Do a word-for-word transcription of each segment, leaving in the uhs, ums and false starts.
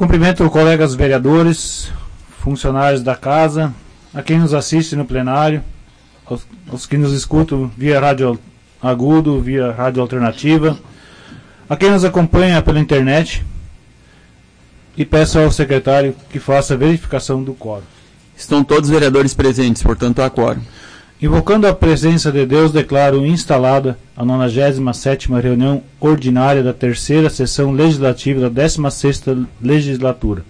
Cumprimento colegas vereadores, funcionários da casa, a quem nos assiste no plenário, aos, aos que nos escutam via rádio agudo, via rádio alternativa, a quem nos acompanha pela internet, e peço ao secretário que faça a verificação do quórum. Estão todos os vereadores presentes, portanto há quórum. Invocando a presença de Deus, declaro instalada a nonagésima sétima reunião ordinária da terceira sessão legislativa da décima sexta legislatura.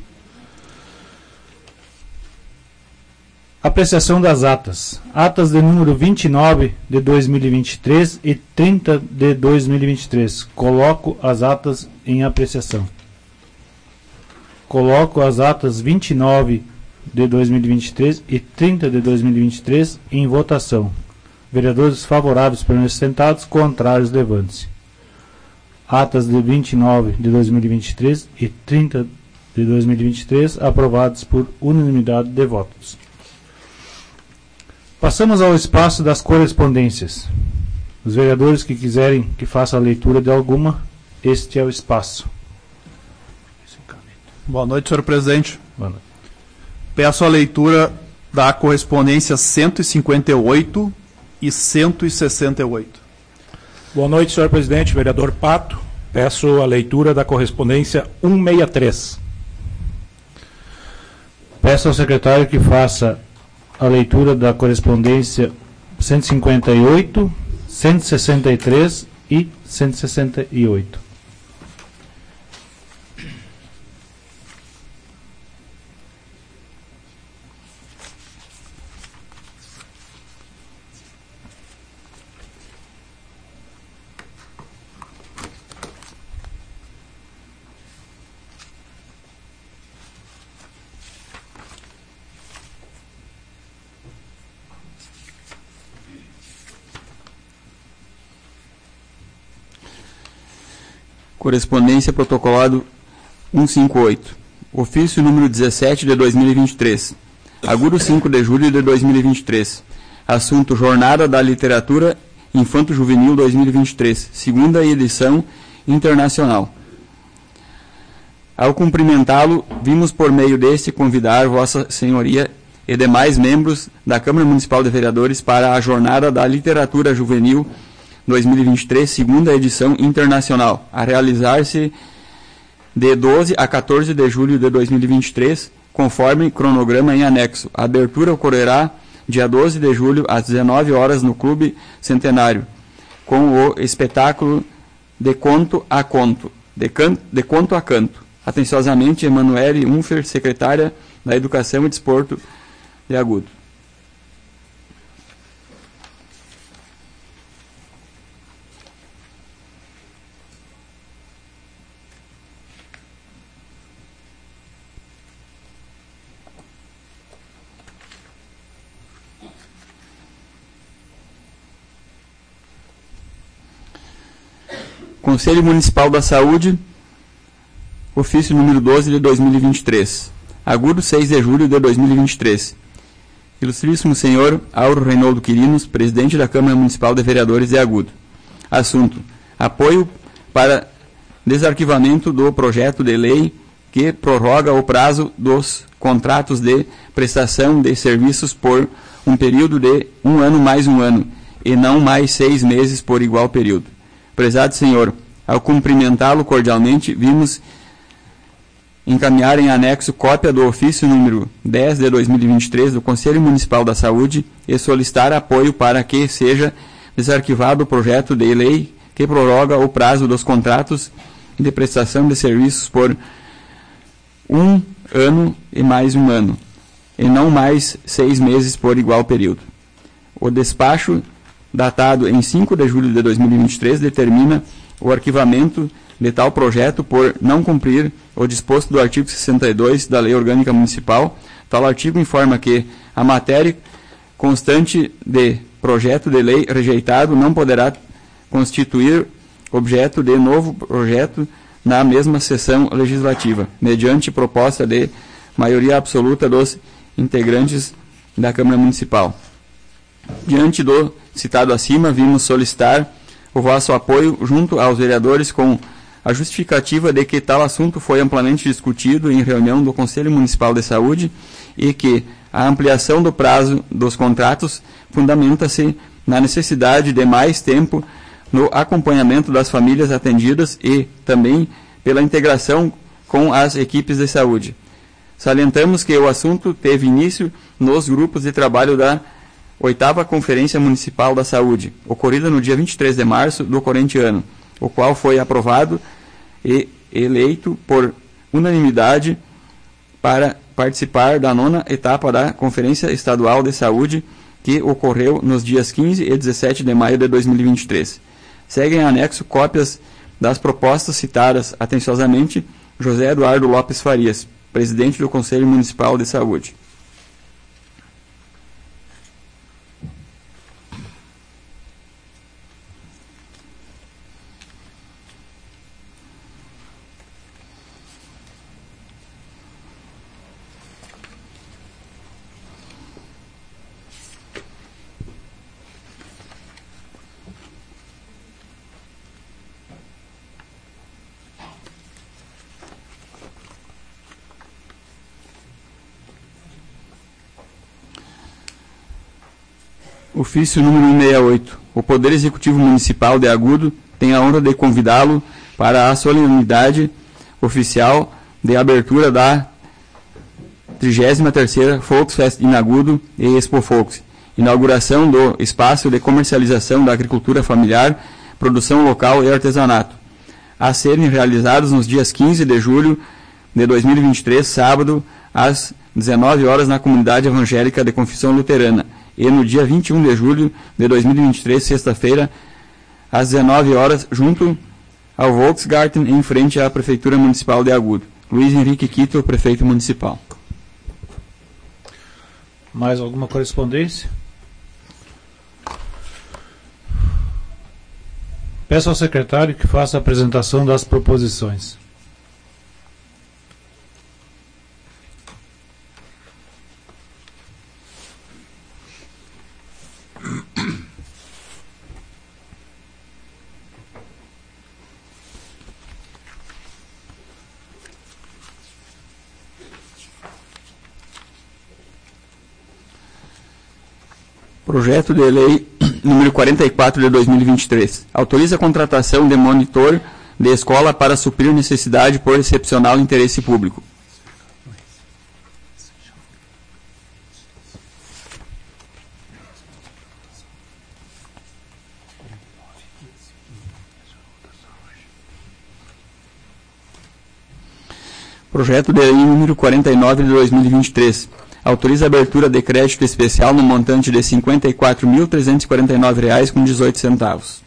Apreciação das atas. Atas de número vinte e nove de dois mil e vinte e três e trinta de dois mil e vinte e três. Coloco as atas em apreciação. Coloco as atas vinte e nove de dois mil e vinte e três e trinta de dois mil e vinte e três em votação. Vereadores favoráveis permaneçam sentados, contrários levante-se. Atas de vinte e nove de dois mil e vinte e três e trinta de dois mil e vinte e três aprovados por unanimidade de votos. Passamos ao espaço das correspondências. Os vereadores que quiserem que faça a leitura de alguma, este é o espaço. Boa noite, senhor presidente. Boa noite. Peço a leitura da correspondência cento e cinquenta e oito e cento e sessenta e oito. Boa noite, senhor presidente. Vereador Pato. Peço a leitura da correspondência cento e sessenta e três. Peço ao secretário que faça a leitura da correspondência cento e cinquenta e oito, cento e sessenta e três e cento e sessenta e oito. Correspondência protocolado cento e cinquenta e oito. Ofício número dezessete de dois mil e vinte e três. Agudo cinco de julho de dois mil e vinte e três. Assunto Jornada da Literatura Infanto-Juvenil dois mil e vinte e três. Segunda edição internacional. Ao cumprimentá-lo, vimos por meio deste convidar Vossa Senhoria e demais membros da Câmara Municipal de Vereadores para a Jornada da Literatura Juvenil dois mil e vinte e três, segunda edição internacional, a realizar-se de doze a quatorze de julho de dois mil e vinte e três, conforme cronograma em anexo. A abertura ocorrerá dia doze de julho, às dezenove horas, no Clube Centenário, com o espetáculo De Conto a Conto, de, can, de Conto a Canto. Atenciosamente, Emanuele Unfer, secretária da Educação e Desporto de Agudo. Conselho Municipal da Saúde, ofício número doze de dois mil e vinte e três. Agudo, seis de julho de dois mil e vinte e três. Ilustríssimo senhor Auro Reinaldo Quirinos, presidente da Câmara Municipal de Vereadores de Agudo. Assunto: apoio para desarquivamento do projeto de lei que prorroga o prazo dos contratos de prestação de serviços por um período de um ano mais um ano, e não mais seis meses por igual período. Prezado senhor, ao cumprimentá-lo cordialmente, vimos encaminhar em anexo cópia do ofício número dez de dois mil e vinte e três do Conselho Municipal da Saúde e solicitar apoio para que seja desarquivado o projeto de lei que prorroga o prazo dos contratos de prestação de serviços por um ano e mais um ano, e não mais seis meses por igual período. O despacho datado em cinco de julho de dois mil e vinte e três, determina o arquivamento de tal projeto por não cumprir o disposto do artigo sessenta e dois da Lei Orgânica Municipal. Tal artigo informa que a matéria constante de projeto de lei rejeitado não poderá constituir objeto de novo projeto na mesma sessão legislativa, mediante proposta de maioria absoluta dos integrantes da Câmara Municipal. Diante do citado acima, vimos solicitar o vosso apoio junto aos vereadores com a justificativa de que tal assunto foi amplamente discutido em reunião do Conselho Municipal de Saúde e que a ampliação do prazo dos contratos fundamenta-se na necessidade de mais tempo no acompanhamento das famílias atendidas e também pela integração com as equipes de saúde. Salientamos que o assunto teve início nos grupos de trabalho da oitava Conferência Municipal da Saúde, ocorrida no dia vinte e três de março do corrente ano, o qual foi aprovado e eleito por unanimidade para participar da nona etapa da Conferência Estadual de Saúde, que ocorreu nos dias quinze e dezessete de maio de dois mil e vinte e três. Seguem em anexo cópias das propostas citadas atenciosamente José Eduardo Lopes Farias, presidente do Conselho Municipal de Saúde. Ofício número cento e sessenta e oito. O Poder Executivo Municipal de Agudo tem a honra de convidá-lo para a solenidade oficial de abertura da trigésima terceira Volksfest in Agudo e Expo Volks, inauguração do espaço de comercialização da agricultura familiar, produção local e artesanato, a serem realizados nos dias quinze de julho de dois mil e vinte e três, sábado, às dezenove horas, na Comunidade Evangélica de Confissão Luterana, e no dia vinte e um de julho de dois mil e vinte e três, sexta-feira, às dezenove horas, junto ao Volksgarten, em frente à Prefeitura Municipal de Agudo. Luiz Henrique Quito, prefeito municipal. Mais alguma correspondência? Peço ao secretário que faça a apresentação das proposições. Projeto de Lei número quarenta e quatro de dois mil e vinte e três. Autoriza a contratação de monitor de escola para suprir necessidade por excepcional interesse público. Projeto de Lei número quarenta e nove de dois mil e vinte e três. Autoriza a abertura de crédito especial no montante de cinquenta e quatro mil trezentos e quarenta e nove reais com dezoito centavos.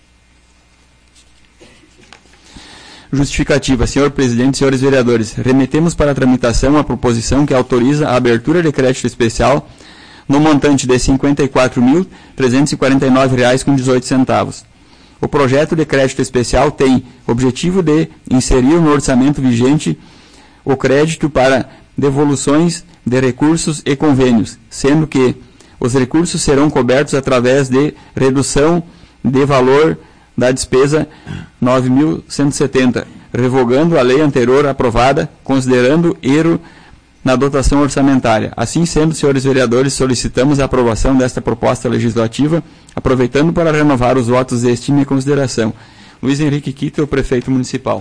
Justificativa. Senhor Presidente, senhores vereadores, remetemos para a tramitação a proposição que autoriza a abertura de crédito especial no montante de cinquenta e quatro mil trezentos e quarenta e nove reais com dezoito centavos. O projeto de crédito especial tem objetivo de inserir no orçamento vigente o crédito para devoluções de recursos e convênios, sendo que os recursos serão cobertos através de redução de valor da despesa nove mil cento e setenta, revogando a lei anterior aprovada, considerando erro na dotação orçamentária. Assim sendo, senhores vereadores, solicitamos a aprovação desta proposta legislativa, aproveitando para renovar os votos de estima e consideração. Luiz Henrique Quito, prefeito municipal.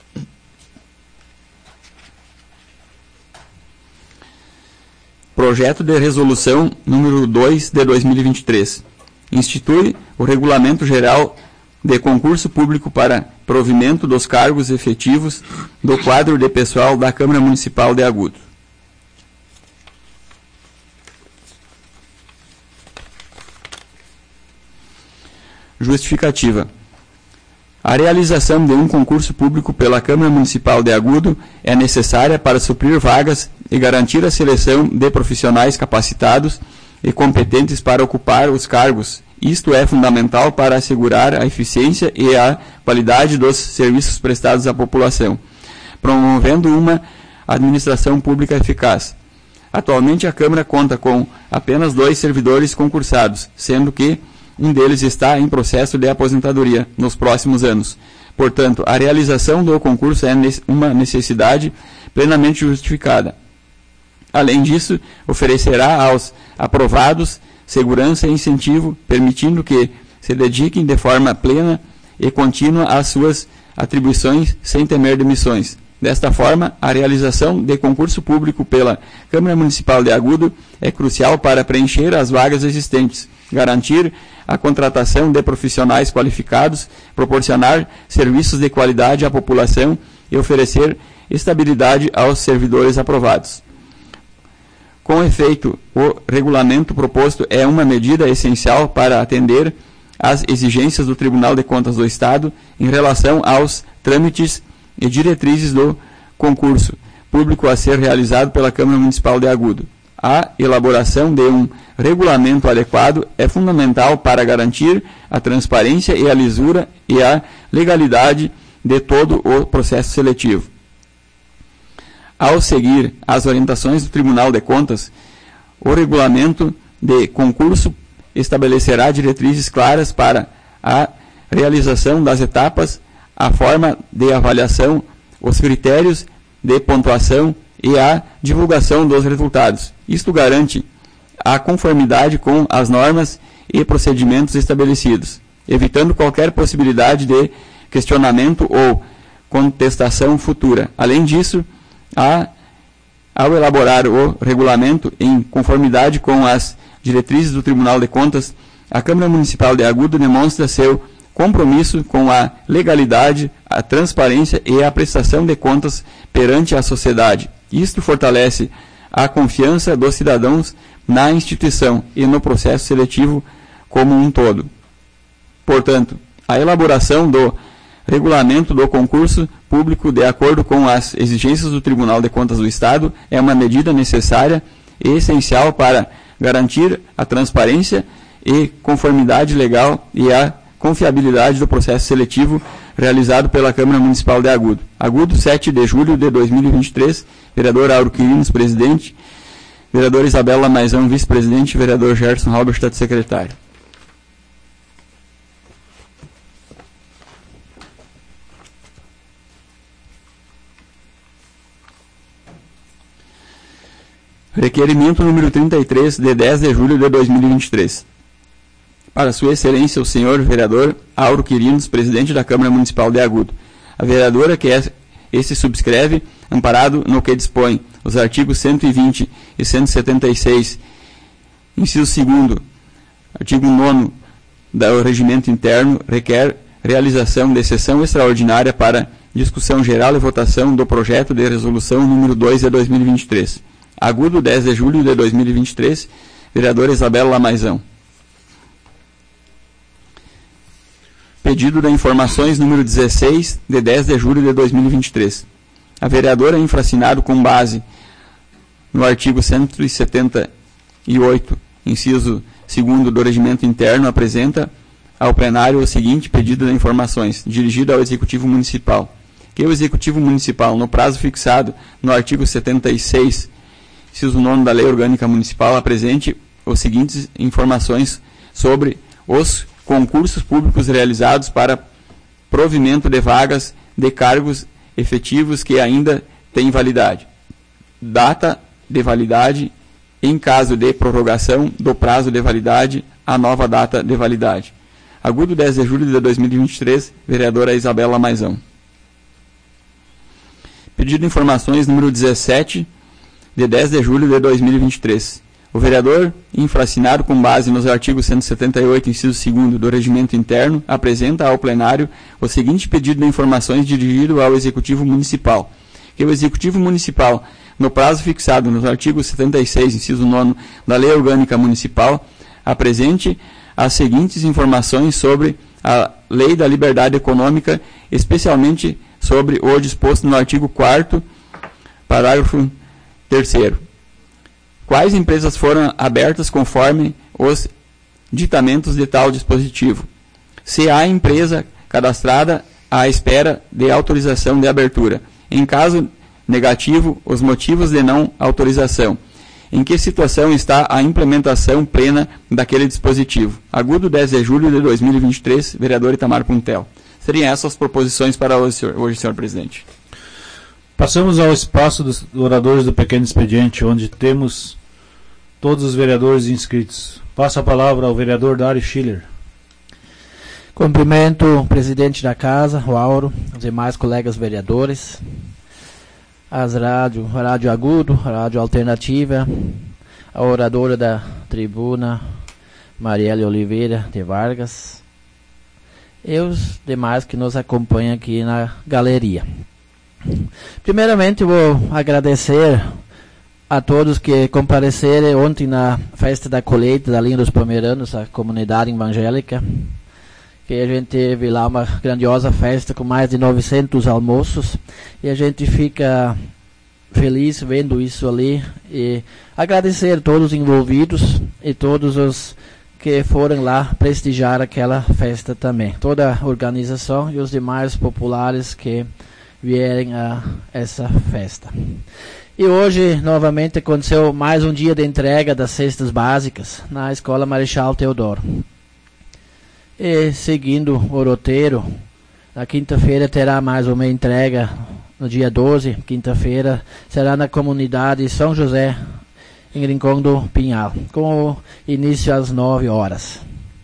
Projeto de Resolução número dois de dois mil e vinte e três. Institui o Regulamento Geral de Concurso Público para provimento dos cargos efetivos do quadro de pessoal da Câmara Municipal de Agudo. Justificativa. A realização de um concurso público pela Câmara Municipal de Agudo é necessária para suprir vagas e garantir a seleção de profissionais capacitados e competentes para ocupar os cargos. Isto é fundamental para assegurar a eficiência e a qualidade dos serviços prestados à população, promovendo uma administração pública eficaz. Atualmente, a Câmara conta com apenas dois servidores concursados, sendo que um deles está em processo de aposentadoria nos próximos anos. Portanto, a realização do concurso é uma necessidade plenamente justificada. Além disso, oferecerá aos aprovados segurança e incentivo, permitindo que se dediquem de forma plena e contínua às suas atribuições sem temer demissões. Desta forma, a realização de concurso público pela Câmara Municipal de Agudo é crucial para preencher as vagas existentes, garantir a contratação de profissionais qualificados, proporcionar serviços de qualidade à população e oferecer estabilidade aos servidores aprovados. Com efeito, o regulamento proposto é uma medida essencial para atender às exigências do Tribunal de Contas do Estado em relação aos trâmites e diretrizes do concurso público a ser realizado pela Câmara Municipal de Agudo. A elaboração de um regulamento adequado é fundamental para garantir a transparência e a lisura e a legalidade de todo o processo seletivo. Ao seguir as orientações do Tribunal de Contas, o regulamento de concurso estabelecerá diretrizes claras para a realização das etapas, a forma de avaliação, os critérios de pontuação e a divulgação dos resultados. Isto garante a conformidade com as normas e procedimentos estabelecidos, evitando qualquer possibilidade de questionamento ou contestação futura. Além disso, a, ao elaborar o regulamento em conformidade com as diretrizes do Tribunal de Contas, a Câmara Municipal de Agudo demonstra seu compromisso com a legalidade, a transparência e a prestação de contas perante a sociedade. Isto fortalece a confiança dos cidadãos na instituição e no processo seletivo como um todo. Portanto, a elaboração do regulamento do concurso público de acordo com as exigências do Tribunal de Contas do Estado é uma medida necessária e essencial para garantir a transparência e conformidade legal e a confiabilidade do processo seletivo realizado pela Câmara Municipal de Agudo. Agudo, sete de julho de dois mil e vinte e três, vereador Auro Quirinos, presidente, vereador Isabela Maisão, vice-presidente, vereador Gerson Halberstadt, secretário. Requerimento número trinta e três, de dez de julho de dois mil e vinte e três. Para Sua Excelência, o senhor vereador Auro Quirinos, presidente da Câmara Municipal de Agudo. A vereadora que é, esse subscreve, amparado no que dispõe os artigos cento e vinte e cento e setenta e seis, inciso segundo, artigo nono do Regimento Interno, requer realização de sessão extraordinária para discussão geral e votação do projeto de resolução número dois de dois mil e vinte e três. Agudo, dez de julho de dois mil e vinte e três, vereadora Isabela Lamaizão. Pedido de informações número dezesseis, de dez de julho de dois mil e vinte e três. A vereadora, infracionado com base no artigo cento e setenta e oito, inciso segundo do Regimento Interno, apresenta ao plenário o seguinte pedido de informações, dirigido ao Executivo Municipal. Que o Executivo Municipal, no prazo fixado no artigo setenta e seis, inciso nono da Lei Orgânica Municipal, apresente as seguintes informações sobre os concursos públicos realizados para provimento de vagas de cargos efetivos que ainda têm validade. Data de validade, em caso de prorrogação do prazo de validade, a nova data de validade. Agudo, dez de julho de dois mil e vinte e três, vereadora Isabela Maisão. Pedido de informações número dezessete, de dez de julho de dois mil e vinte e três. O vereador, infracionado com base nos artigos cento e setenta e oito, inciso segundo do Regimento Interno, apresenta ao plenário o seguinte pedido de informações dirigido ao Executivo Municipal. Que o Executivo Municipal, no prazo fixado nos artigos setenta e seis, inciso nono da Lei Orgânica Municipal, apresente as seguintes informações sobre a Lei da Liberdade Econômica, especialmente sobre o disposto no artigo quarto, parágrafo terceiro. Quais empresas foram abertas conforme os ditamentos de tal dispositivo? Se há empresa cadastrada à espera de autorização de abertura. Em caso negativo, os motivos de não autorização. Em que situação está a implementação plena daquele dispositivo? Agudo, dez de julho de dois mil e vinte e três, vereador Itamar Puntel. Seriam essas as proposições para hoje, senhor, hoje, senhor presidente. Passamos ao espaço dos oradores do pequeno expediente, onde temos todos os vereadores inscritos. Passo a palavra ao vereador Dário Schiller. Cumprimento o presidente da casa, o Auro, os demais colegas vereadores, as rádio, Rádio Agudo, Rádio Alternativa, a oradora da tribuna, Marielle Oliveira de Vargas, e os demais que nos acompanham aqui na galeria. Primeiramente, vou agradecer a todos que compareceram ontem na festa da colheita da linha dos Pomeranos, a comunidade evangélica, que a gente teve lá uma grandiosa festa com mais de novecentos almoços, e a gente fica feliz vendo isso ali, e agradecer a todos os envolvidos e todos os que foram lá prestigiar aquela festa também, toda a organização e os demais populares que vierem a essa festa. E hoje, novamente, aconteceu mais um dia de entrega das cestas básicas na Escola Marechal Teodoro. E, seguindo o roteiro, na quinta-feira terá mais uma entrega, no dia doze, quinta-feira, será na comunidade São José, em Rincão do Pinhal, com o início às nove horas.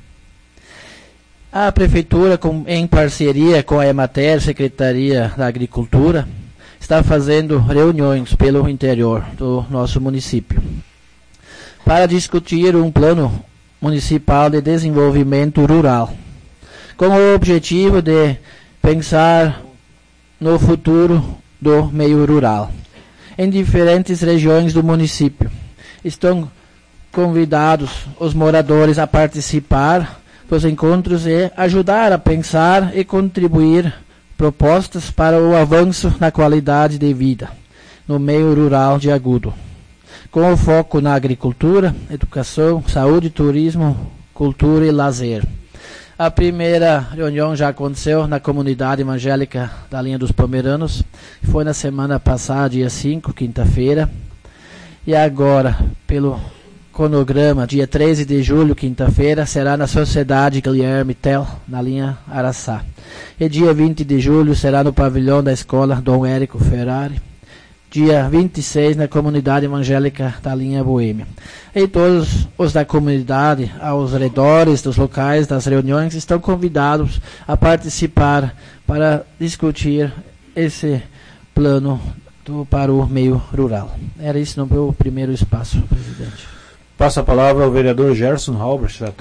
A Prefeitura, com, em parceria com a Emater, Secretaria da Agricultura, está fazendo reuniões pelo interior do nosso município para discutir um plano municipal de desenvolvimento rural, com o objetivo de pensar no futuro do meio rural. Em diferentes regiões do município, estão convidados os moradores a participar dos encontros e ajudar a pensar e contribuir propostas para o avanço na qualidade de vida no meio rural de Agudo, com o foco na agricultura, educação, saúde, turismo, cultura e lazer. A primeira reunião já aconteceu na comunidade evangélica da linha dos Pomeranos, foi na semana passada, dia cinco, quinta-feira, e agora, pelo cronograma, dia treze de julho, quinta-feira, será na Sociedade Guilherme Tell, na linha Araçá. E dia vinte de julho será no pavilhão da escola Dom Érico Ferrari. Dia vinte e seis na comunidade evangélica da linha Boêmia. E todos os da comunidade, aos redores dos locais das reuniões, estão convidados a participar para discutir esse plano do, para o meio rural. Era isso no meu primeiro espaço, presidente. Passa a palavra ao vereador Gerson Halberstadt.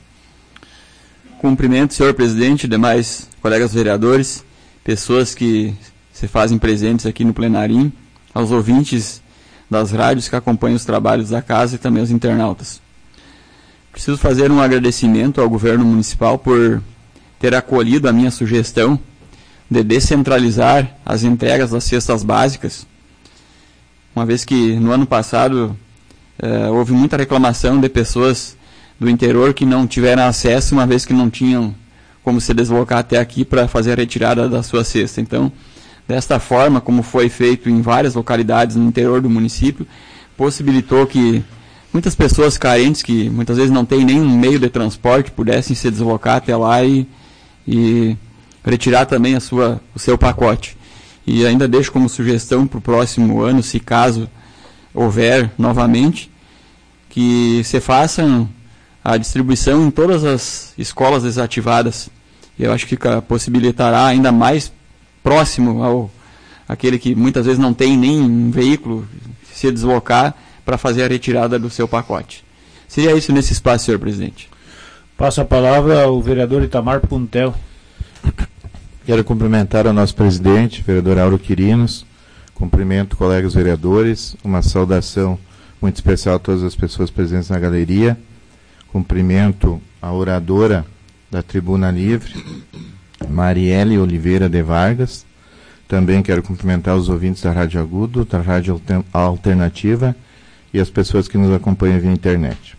Cumprimento, senhor presidente, demais colegas vereadores, pessoas que se fazem presentes aqui no plenarinho, aos ouvintes das rádios que acompanham os trabalhos da casa e também aos internautas. Preciso fazer um agradecimento ao governo municipal por ter acolhido a minha sugestão de descentralizar as entregas das cestas básicas, uma vez que no ano passado eh, houve muita reclamação de pessoas do interior que não tiveram acesso, uma vez que não tinham como se deslocar até aqui para fazer a retirada da sua cesta. Então, desta forma, como foi feito em várias localidades no interior do município, possibilitou que muitas pessoas carentes, que muitas vezes não têm nenhum meio de transporte, pudessem se deslocar até lá e, e retirar também a sua, o seu pacote. E ainda deixo como sugestão para o próximo ano, se caso houver novamente, que se façam a distribuição em todas as escolas desativadas. E eu acho que possibilitará ainda mais próximo ao aquele que muitas vezes não tem nem um veículo se deslocar para fazer a retirada do seu pacote. Seria isso nesse espaço, senhor presidente. Passo a palavra ao vereador Itamar Puntel. Quero cumprimentar o nosso presidente, vereador Auro Quirinos, cumprimento colegas vereadores, uma saudação muito especial a todas as pessoas presentes na galeria, cumprimento a oradora da Tribuna Livre, Marielle Oliveira de Vargas. Também quero cumprimentar os ouvintes da Rádio Agudo, da Rádio Alternativa e as pessoas que nos acompanham via internet.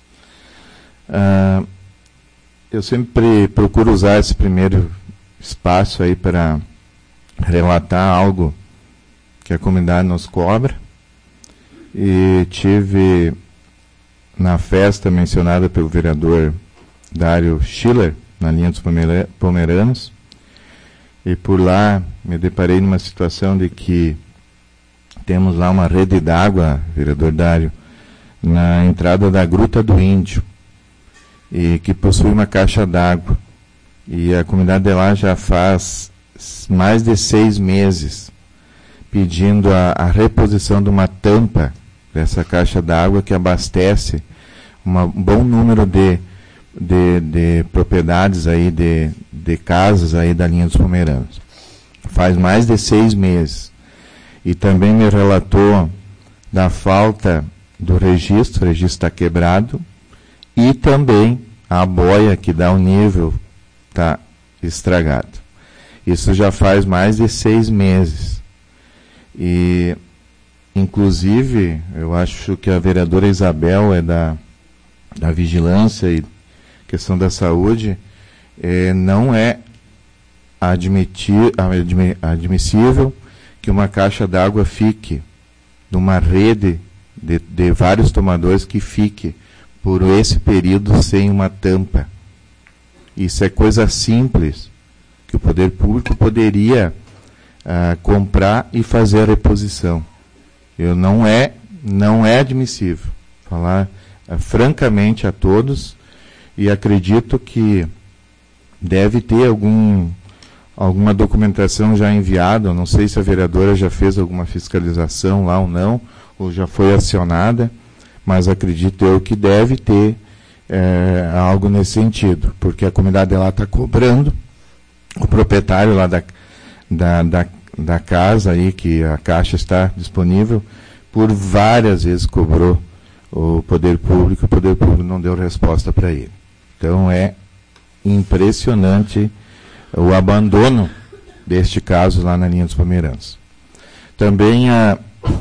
Uh, eu sempre procuro usar esse primeiro espaço aí para relatar algo que a comunidade nos cobra. E tive na festa mencionada pelo vereador Dário Schiller, na linha dos Pomeranos, e por lá me deparei numa situação de que temos lá uma rede d'água, vereador Dário, na entrada da Gruta do Índio, e que possui uma caixa d'água. E a comunidade de lá já faz mais de seis meses pedindo a, a reposição de uma tampa dessa caixa d'água que abastece uma, um bom número de, de, de propriedades aí, de, de casas aí da linha dos Pomeranos. Faz mais de seis meses. E também me relatou da falta do registro, o registro está quebrado, e também a boia que dá o nível está estragado. Isso já faz mais de seis meses. E, inclusive, eu acho que a vereadora Isabel é da, da Vigilância e questão da saúde, é, não é admitir, admi, admissível que uma caixa d'água fique numa rede de, de vários tomadores que fique por esse período sem uma tampa. Isso é coisa simples, que o poder público poderia uh, comprar e fazer a reposição. Eu não é, não é admissível. Falar uh, francamente a todos, e acredito que deve ter algum, alguma documentação já enviada. Não sei se a vereadora já fez alguma fiscalização lá ou não, ou já foi acionada, mas acredito eu que deve ter é, algo nesse sentido, porque a comunidade lá está cobrando, o proprietário lá da, da, da, da casa aí, que a caixa está disponível, por várias vezes cobrou o poder público, o poder público não deu resposta para ele. Então é impressionante o abandono deste caso lá na linha dos Pomeranos. Também a,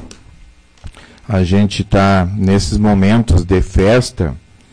a gente está nesses momentos de festa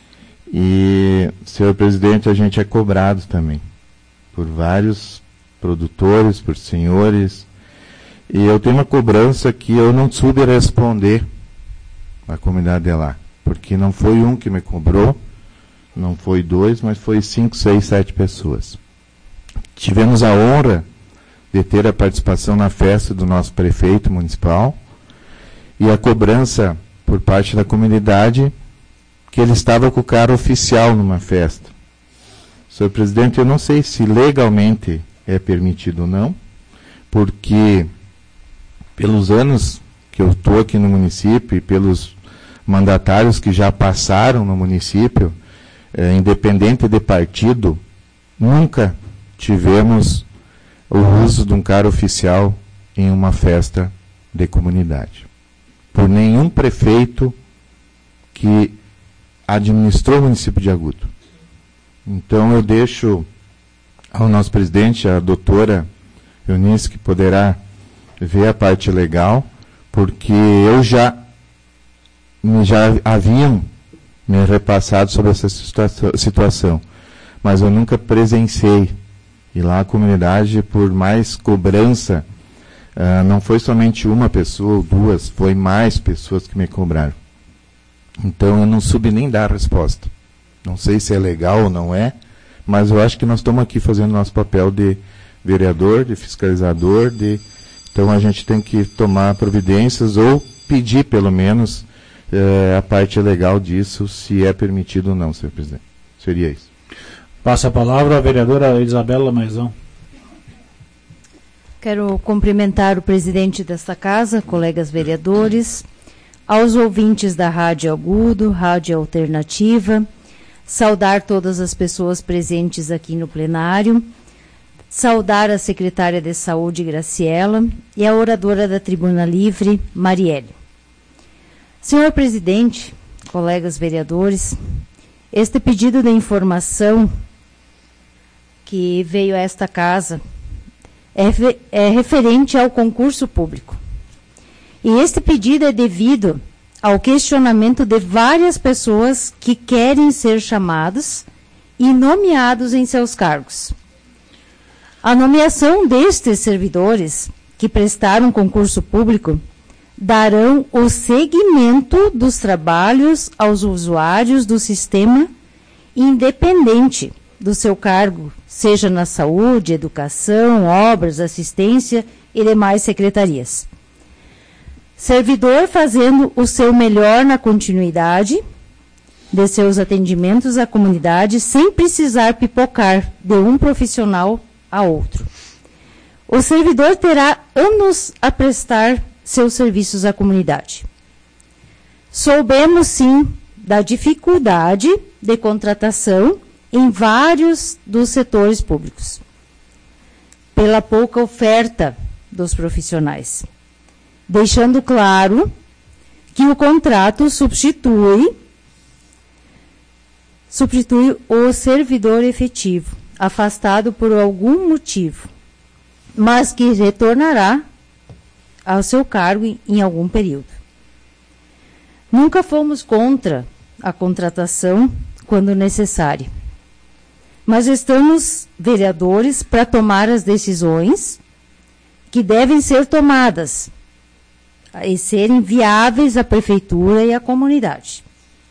e, senhor presidente, a gente é cobrado também por vários produtores, por senhores, e eu tenho uma cobrança que eu não soube responder à comunidade de lá, porque não foi um que me cobrou, não foi dois, mas foi cinco, seis, sete pessoas. Tivemos a honra de ter a participação na festa do nosso prefeito municipal e a cobrança por parte da comunidade que ele estava com o carro oficial numa festa. Senhor presidente, eu não sei se legalmente é permitido ou não, porque pelos anos que eu estou aqui no município e pelos mandatários que já passaram no município, é, independente de partido, nunca tivemos o uso de um carro oficial em uma festa de comunidade. Por nenhum prefeito que administrou o município de Agudo. Então eu deixo ao nosso presidente, a doutora Eunice, que poderá ver a parte legal, porque eu já, já haviam me repassado sobre essa situação, mas eu nunca presenciei. E lá a comunidade, por mais cobrança, uh, não foi somente uma pessoa ou duas, foi mais pessoas que me cobraram. Então eu não soube nem dar a resposta. Não sei se é legal ou não é, mas eu acho que nós estamos aqui fazendo nosso papel de vereador, de fiscalizador, de... então a gente tem que tomar providências ou pedir, pelo menos, uh, a parte legal disso, se é permitido ou não, senhor presidente. Seria isso. Passa a palavra à vereadora Isabela Maisão. Quero cumprimentar o presidente desta casa, colegas vereadores, aos ouvintes da Rádio Agudo, Rádio Alternativa, saudar todas as pessoas presentes aqui no plenário, saudar a secretária de Saúde, Graciela, e a oradora da Tribuna Livre, Marielle. Senhor presidente, colegas vereadores, este pedido de informação que veio a esta casa é, é referente ao concurso público. E este pedido é devido ao questionamento de várias pessoas que querem ser chamados e nomeados em seus cargos. A nomeação destes servidores que prestaram concurso público darão o seguimento dos trabalhos aos usuários do sistema independente do seu cargo, seja na saúde, educação, obras, assistência e demais secretarias. Servidor fazendo o seu melhor na continuidade de seus atendimentos à comunidade, sem precisar pipocar de um profissional a outro. O servidor terá anos a prestar seus serviços à comunidade. Soubemos, sim, da dificuldade de contratação em vários dos setores públicos, pela pouca oferta dos profissionais, deixando claro que o contrato substitui, substitui o servidor efetivo, afastado por algum motivo, mas que retornará ao seu cargo em, em algum período. Nunca fomos contra a contratação quando necessária, mas estamos vereadores para tomar as decisões que devem ser tomadas e serem viáveis à prefeitura e à comunidade.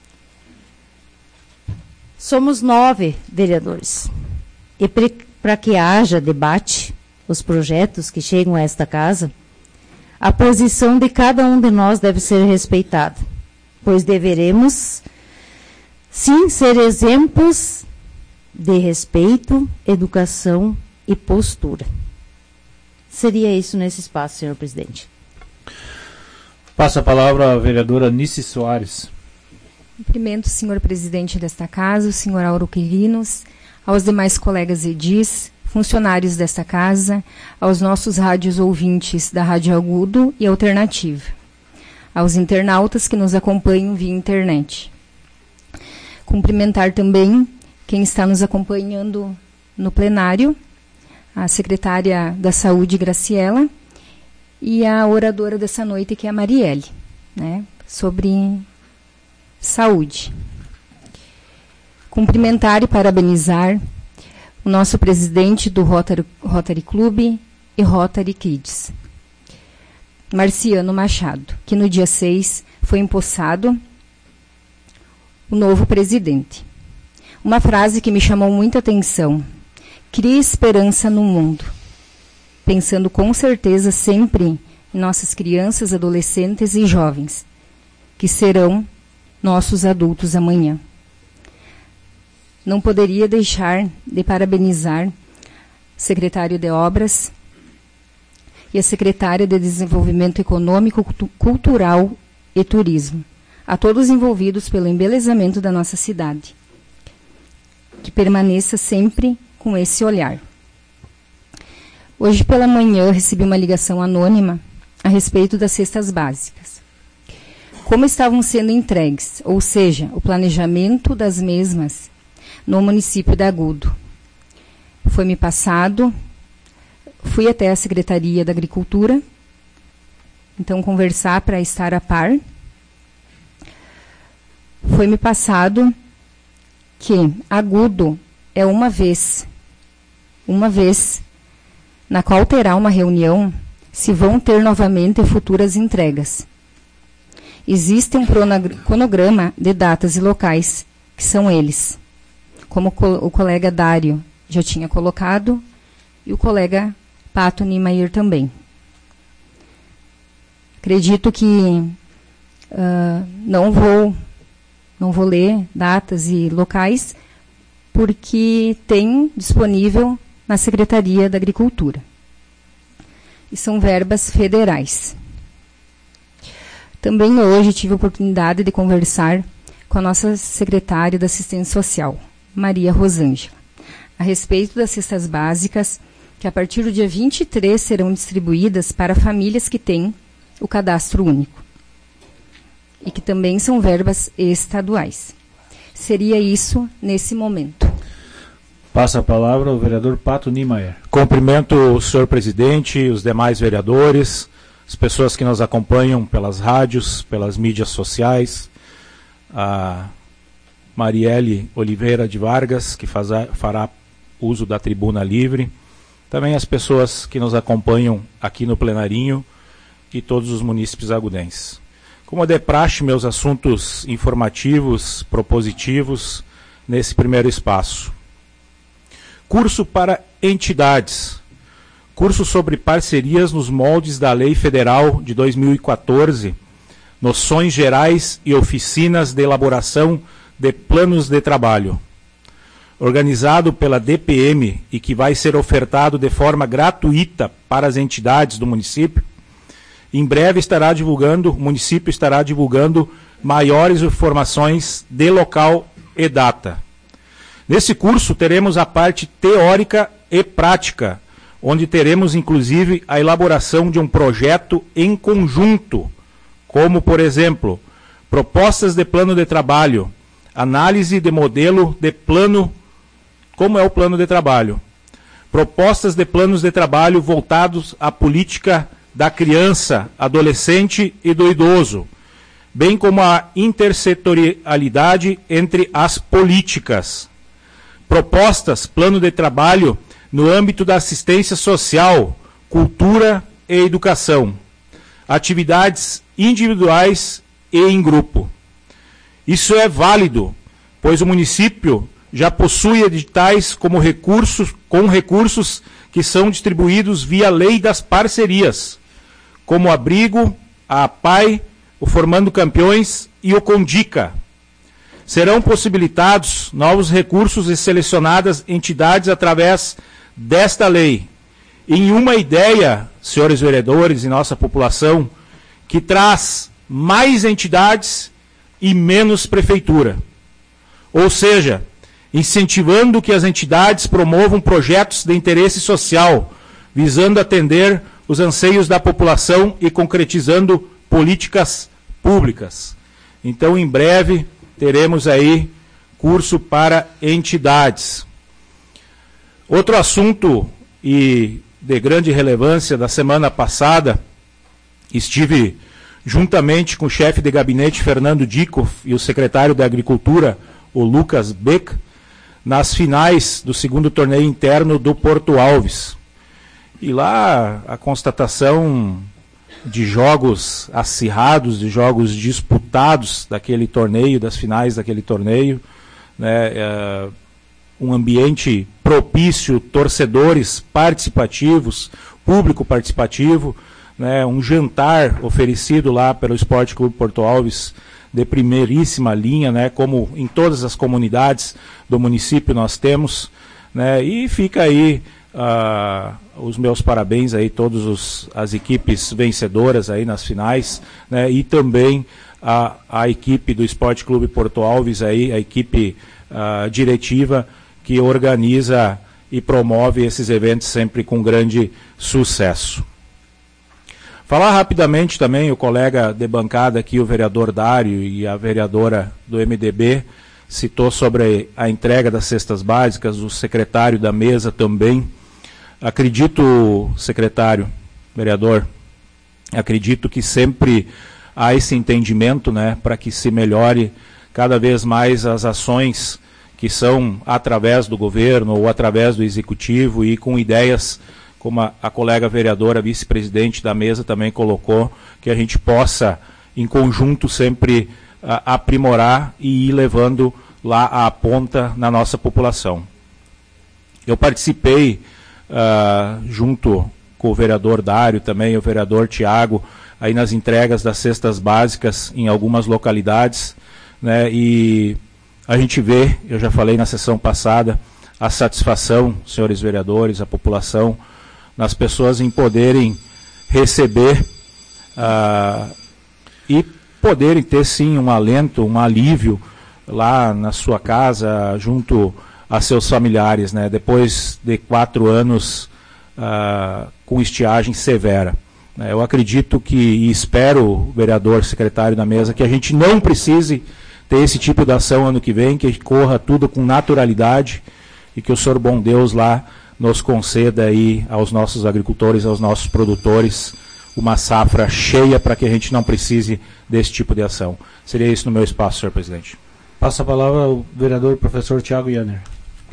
Somos nove vereadores e para que haja debate, os projetos que chegam a esta casa, a posição de cada um de nós deve ser respeitada, pois deveremos, sim, ser exemplos de respeito, educação e postura. Seria isso nesse espaço, senhor presidente. Passa a palavra à vereadora Nice Soares. Cumprimento o senhor presidente desta casa, o senhor Auro Quirinos, aos demais colegas edis, funcionários desta casa, aos nossos rádios ouvintes da Rádio Agudo e Alternativa, aos internautas que nos acompanham via internet. Cumprimentar também quem está nos acompanhando no plenário, a secretária da Saúde, Graciela, e a oradora dessa noite, que é a Marielle, né, sobre saúde. Cumprimentar e parabenizar o nosso presidente do Rotary, Rotary Club e Rotary Kids, Marciano Machado, que no dia seis foi empossado o novo presidente. Uma frase que me chamou muita atenção: crie esperança no mundo, pensando com certeza sempre em nossas crianças, adolescentes e jovens, que serão nossos adultos amanhã. Não poderia deixar de parabenizar o secretário de Obras e a secretária de Desenvolvimento Econômico, Cultural e Turismo, a todos envolvidos pelo embelezamento da nossa cidade. Que permaneça sempre com esse olhar. Hoje pela manhã recebi uma ligação anônima a respeito das cestas básicas. Como estavam sendo entregues, ou seja, o planejamento das mesmas no município de Agudo. Foi-me passado, fui até a Secretaria da Agricultura, então conversar para estar a par. Foi-me passado que Agudo é uma vez, uma vez, na qual terá uma reunião, se vão ter novamente futuras entregas. Existe um cronograma de datas e locais, que são eles, como o colega Dário já tinha colocado, e o colega Pato Niemeyer também. Acredito que uh, não vou, não vou ler datas e locais, porque tem disponível na Secretaria da Agricultura. E são verbas federais. Também hoje tive a oportunidade de conversar com a nossa secretária da Assistência Social, Maria Rosângela, a respeito das cestas básicas, que a partir do dia vinte e três serão distribuídas para famílias que têm o cadastro único, e que também são verbas estaduais. Seria isso nesse momento. Passa a palavra ao vereador Pato Niemeyer. Cumprimento o senhor presidente, os demais vereadores, as pessoas que nos acompanham pelas rádios, pelas mídias sociais, a Marielle Oliveira de Vargas, que faz, fará uso da tribuna livre, também as pessoas que nos acompanham aqui no plenarinho e todos os munícipes agudenses. Como é de praxe, meus assuntos informativos, propositivos, nesse primeiro espaço. curso para entidades, curso sobre parcerias nos moldes da Lei Federal de dois mil e quatorze, noções gerais e oficinas de elaboração de planos de trabalho, organizado pela D P M e que vai ser ofertado de forma gratuita para as entidades do município. Em breve estará divulgando, o município estará divulgando maiores informações de local e data. Nesse curso teremos a parte teórica e prática, onde teremos inclusive a elaboração de um projeto em conjunto, como, por exemplo, propostas de plano de trabalho, análise de modelo de plano, como é o plano de trabalho, propostas de planos de trabalho voltados à política da criança, adolescente e do idoso, bem como a intersetorialidade entre as políticas. Propostas, plano de trabalho no âmbito da assistência social, cultura e educação. Atividades individuais e em grupo. Isso é válido, pois o município já possui editais como recursos, com recursos que são distribuídos via Lei das Parcerias, como o Abrigo, a APAI, o Formando Campeões e o Condica. Serão possibilitados novos recursos e selecionadas entidades através desta lei, em uma ideia, senhores vereadores e nossa população, que traz mais entidades e menos prefeitura. Ou seja, incentivando que as entidades promovam projetos de interesse social, visando atender os anseios da população e concretizando políticas públicas. Então, em breve, teremos aí curso para entidades. Outro assunto e de grande relevância da semana passada, estive juntamente com o chefe de gabinete Fernando Dikoff e o secretário da Agricultura, o Lucas Beck, nas finais do segundo torneio interno do Porto Alves. E lá a constatação de jogos acirrados, de jogos disputados daquele torneio, das finais daquele torneio, né, é, um ambiente propício, torcedores participativos, público participativo, né, um jantar oferecido lá pelo Esporte Clube Porto Alves de primeiríssima linha, né, como em todas as comunidades do município nós temos, né, e fica aí uh, os meus parabéns aí todas os, as equipes vencedoras aí nas finais, né, e também a, a equipe do Esporte Clube Porto Alves aí, a equipe uh, diretiva que organiza e promove esses eventos sempre com grande sucesso. Falar rapidamente também, o colega de bancada aqui, o vereador Dário e a vereadora do M D B, citou sobre a entrega das cestas básicas, o secretário da mesa também. Acredito, secretário, vereador, acredito que sempre há esse entendimento, né, para que se melhore cada vez mais as ações que são através do governo ou através do executivo e com ideias, como a, a colega vereadora, vice-presidente da mesa também colocou, que a gente possa, em conjunto, sempre a, aprimorar e ir levando lá à ponta na nossa população. Eu participei, uh, junto com o vereador Dário também, o vereador Tiago, aí nas entregas das cestas básicas em algumas localidades, né, e a gente vê, eu já falei na sessão passada, a satisfação, senhores vereadores, a população, nas pessoas em poderem receber uh, e poderem ter sim um alento, um alívio lá na sua casa, junto a seus familiares, né, depois de quatro anos uh, com estiagem severa. Eu acredito que, e espero, vereador, secretário da mesa, que a gente não precise ter esse tipo de ação ano que vem, que corra tudo com naturalidade e que o Senhor bom Deus lá nos conceda aí aos nossos agricultores, aos nossos produtores, uma safra cheia para que a gente não precise desse tipo de ação. Seria isso no meu espaço, senhor presidente. Passa a palavra ao vereador professor Tiago Yanner.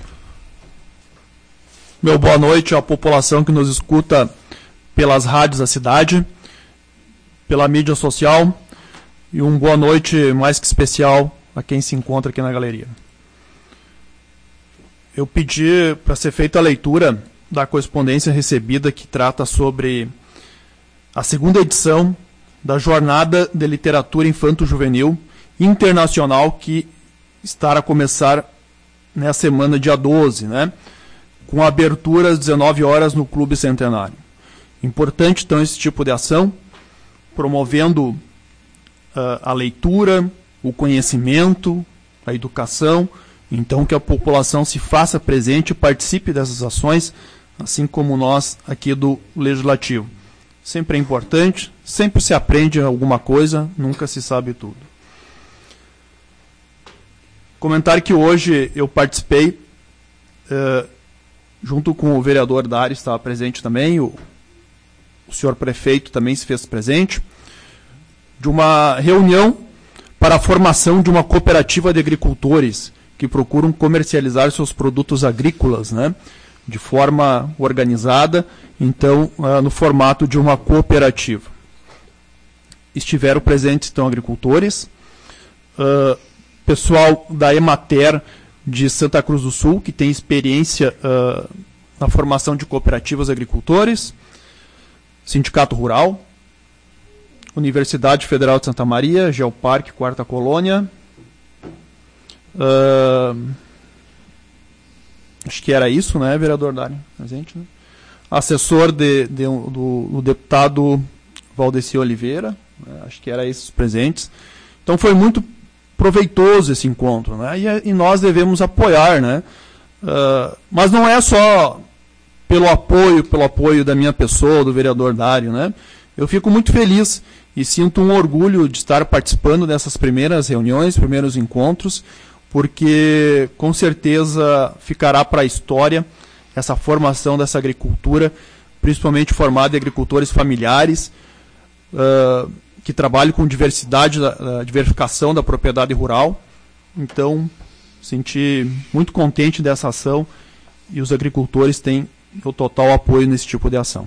Meu boa noite à população que nos escuta pelas rádios da cidade, pela mídia social, e um boa noite mais que especial a quem se encontra aqui na galeria. eu pedi para ser feita a leitura da correspondência recebida que trata sobre a segunda edição da Jornada de Literatura Infanto-Juvenil Internacional, que está a começar na semana dia doze, né? Com abertura às dezenove horas no Clube Centenário. Importante, então, esse tipo de ação, promovendo uh, a leitura, o conhecimento, a educação, então que a população se faça presente e participe dessas ações, assim como nós aqui do Legislativo. Sempre é importante, sempre se aprende alguma coisa, nunca se sabe tudo. Comentário que hoje eu participei, uh, junto com o vereador Dário, estava presente também, o, o senhor prefeito também se fez presente, de uma reunião para a formação de uma cooperativa de agricultores que procuram comercializar seus produtos agrícolas, né, de forma organizada, então, uh, no formato de uma cooperativa. Estiveram presentes, então, agricultores, uh, pessoal da Emater de Santa Cruz do Sul, que tem experiência uh, na formação de cooperativas agricultores, Sindicato Rural, Universidade Federal de Santa Maria, Geoparque, Quarta Colônia, uh, acho que era isso, né, vereador Dário? Presente, né? Assessor de, de, do, do deputado Valdeci Oliveira, né? Acho que era esses presentes. Então foi muito proveitoso esse encontro, né? E, e nós devemos apoiar, né? Uh, mas não é só pelo apoio, pelo apoio da minha pessoa, do vereador Dário, né? Eu fico muito feliz e sinto um orgulho de estar participando dessas primeiras reuniões, primeiros encontros, porque com certeza ficará para a história essa formação dessa agricultura, principalmente formada em agricultores familiares, uh, que trabalham com diversidade, a diversificação da propriedade rural. Então, senti muito contente dessa ação e os agricultores têm o total apoio nesse tipo de ação.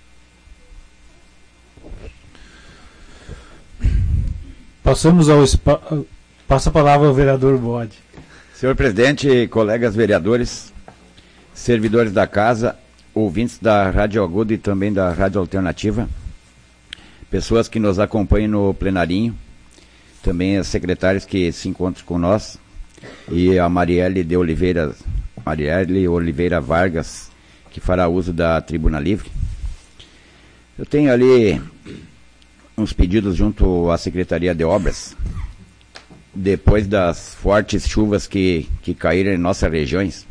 Passamos ao spa... Passa a palavra ao vereador Bode. Senhor presidente, colegas vereadores, servidores da casa, ouvintes da Rádio Agudo e também da Rádio Alternativa, pessoas que nos acompanham no plenarinho, também as secretárias que se encontram com nós, e a Marielle de Oliveira, Marielle Oliveira Vargas, que fará uso da Tribuna Livre. Eu tenho ali uns pedidos junto à Secretaria de Obras, depois das fortes chuvas que, que caíram em nossas regiões,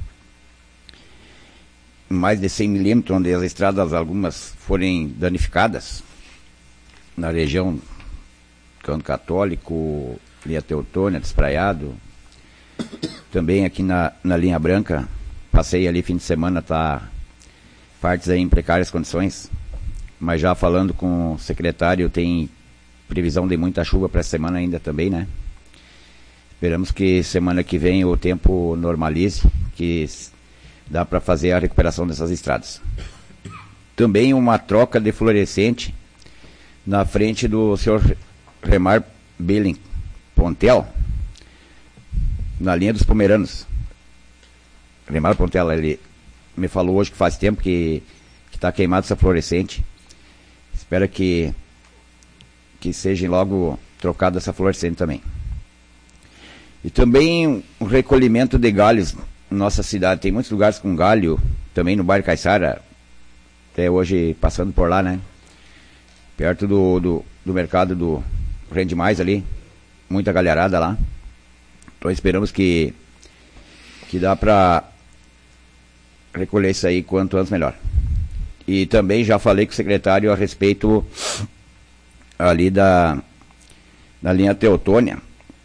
mais de cem milímetros, onde as estradas algumas forem danificadas, na região Canto Católico, linha Teutônia, Despraiado, também aqui na, na linha branca, passei ali fim de semana, tá partes aí em precárias condições, mas já falando com o secretário, tem previsão de muita chuva para essa semana ainda também, né? Esperamos que semana que vem o tempo normalize, que dá para fazer a recuperação dessas estradas. Também uma troca de fluorescente na frente do senhor Remar Billing Pontel, na linha dos Pomeranos. Remar Pontel, ele me falou hoje que faz tempo que está queimado essa fluorescente. Espero que, que seja logo trocada essa fluorescente também. E também um recolhimento de galhos na nossa cidade. Tem muitos lugares com galho, também no bairro Caiçara, até hoje passando por lá, né? Perto do, do, do mercado do Rende Mais ali, muita galharada lá. Então esperamos que, que dá para recolher isso aí quanto antes melhor. E também já falei com o secretário a respeito ali da, da linha Teutônia,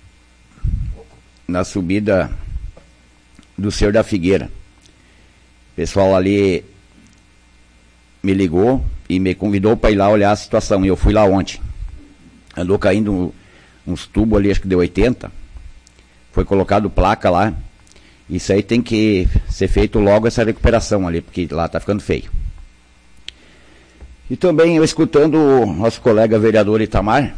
na subida do Senhor da Figueira. O pessoal ali me ligou e me convidou para ir lá olhar a situação, e eu fui lá ontem. Andou caindo uns tubos ali, acho que deu oitenta, foi colocado placa lá. Isso aí tem que ser feito logo, essa recuperação ali, porque lá está ficando feio. E também eu escutando o nosso colega vereador Itamar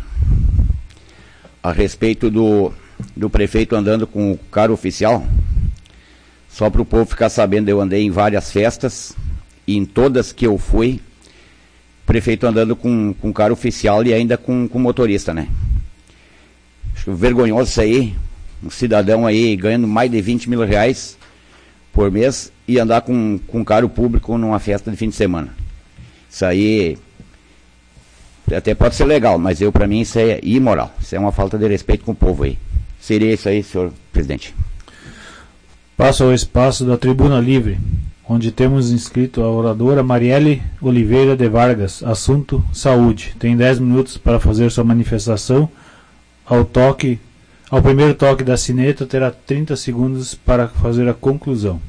a respeito do, do prefeito andando com o carro oficial, Só para o povo ficar sabendo, eu andei em várias festas, e em todas que eu fui, prefeito andando com, com carro oficial e ainda com, com motorista, né? Acho que vergonhoso isso aí, um cidadão aí ganhando mais de vinte mil reais por mês e andar com, com carro público numa festa de fim de semana. Isso aí até pode ser legal, mas eu, para mim, isso é imoral. Isso é uma falta de respeito com o povo aí. Seria isso aí, senhor presidente. Passo ao espaço da Tribuna Livre, onde temos inscrito a oradora Marielle Oliveira de Vargas, assunto saúde. Tem dez minutos para fazer sua manifestação. Ao toque, ao primeiro toque da sineta, terá trinta segundos para fazer a conclusão.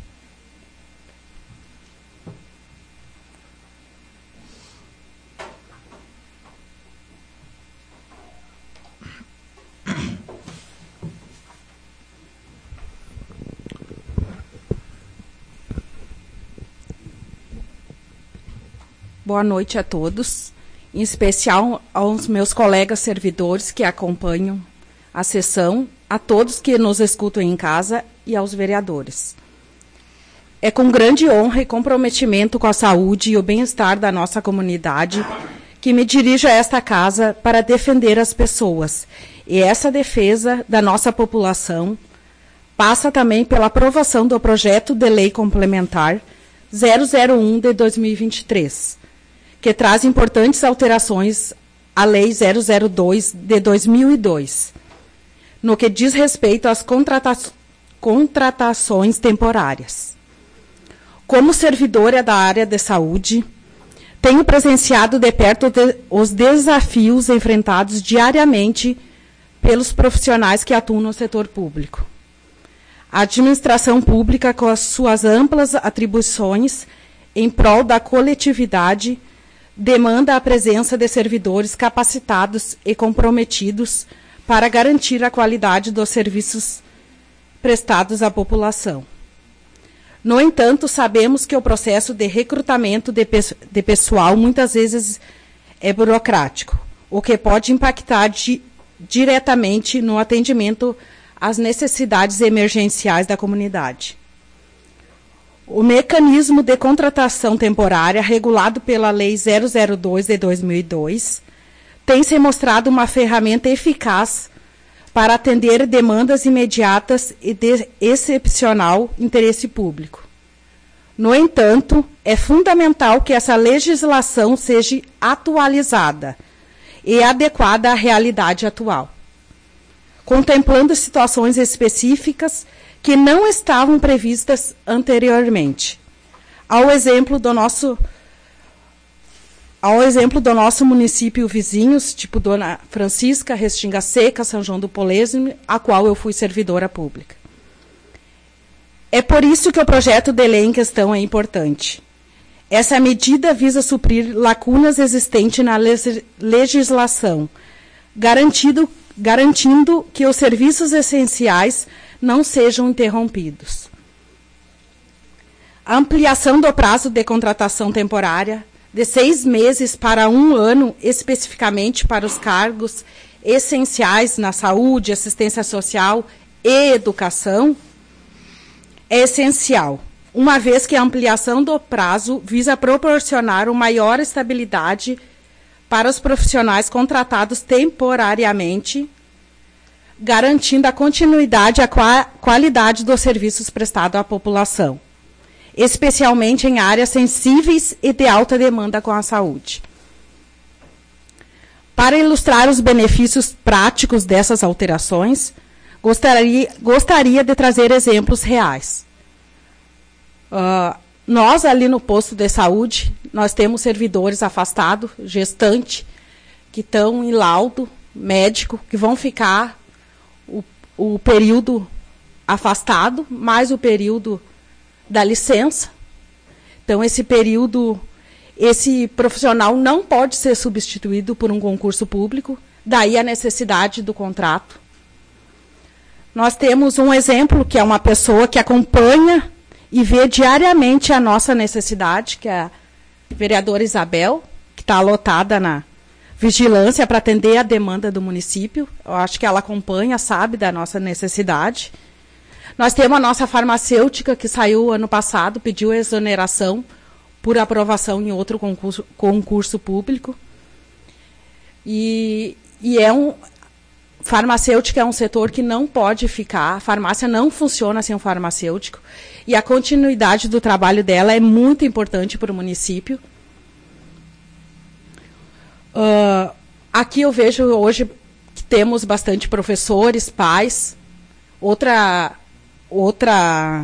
Boa noite a todos, em especial aos meus colegas servidores que acompanham a sessão, a todos que nos escutam em casa e aos vereadores. É com grande honra e comprometimento com a saúde e o bem-estar da nossa comunidade que me dirijo a esta casa para defender as pessoas. E essa defesa da nossa população passa também pela aprovação do projeto de lei complementar zero zero um de dois mil e vinte e três, que traz importantes alterações à Lei zero zero dois de dois mil e dois, no que diz respeito às contrata contratações temporárias. Como servidora da área de saúde, tenho presenciado de perto de, os desafios enfrentados diariamente pelos profissionais que atuam no setor público. A administração pública, com as suas amplas atribuições em prol da coletividade, demanda a presença de servidores capacitados e comprometidos para garantir a qualidade dos serviços prestados à população. No entanto, sabemos que o processo de recrutamento de, pe de pessoal muitas vezes é burocrático, o que pode impactar di diretamente no atendimento às necessidades emergenciais da comunidade. O mecanismo de contratação temporária, regulado pela Lei zero zero dois de dois mil e dois, tem se mostrado uma ferramenta eficaz para atender demandas imediatas e de excepcional interesse público. No entanto, é fundamental que essa legislação seja atualizada e adequada à realidade atual, contemplando situações específicas que não estavam previstas anteriormente. Ao exemplo do nosso, ao exemplo do nosso município vizinhos, tipo Dona Francisca, Restinga Seca, São João do Polesme, a qual eu fui servidora pública. É por isso que o projeto de lei em questão é importante. Essa medida visa suprir lacunas existentes na legislação, garantido, garantindo que os serviços essenciais não sejam interrompidos. A ampliação do prazo de contratação temporária de seis meses para um ano, especificamente para os cargos essenciais na saúde, assistência social e educação, é essencial, uma vez que a ampliação do prazo visa proporcionar uma maior estabilidade para os profissionais contratados temporariamente, garantindo a continuidade e a qualidade dos serviços prestados à população, especialmente em áreas sensíveis e de alta demanda com a saúde. Para ilustrar os benefícios práticos dessas alterações, gostaria, gostaria de trazer exemplos reais. Uh, nós, ali no posto de saúde, nós temos servidores afastados, gestante, que estão em laudo médico, que vão ficar o, o período afastado, mais o período da licença. Então, esse período, esse profissional não pode ser substituído por um concurso público, daí a necessidade do contrato. Nós temos um exemplo, que é uma pessoa que acompanha e vê diariamente a nossa necessidade, que é a vereadora Isabel, que está alotada na vigilância para atender a demanda do município. Eu acho que ela acompanha, sabe da nossa necessidade. Nós temos a nossa farmacêutica, que saiu ano passado, pediu exoneração por aprovação em outro concurso, concurso público. E, e é um... Farmacêutica é um setor que não pode ficar, a farmácia não funciona sem um farmacêutico, e a continuidade do trabalho dela é muito importante para o município. Uh, aqui eu vejo hoje que temos bastante professores, pais. Outra, outra...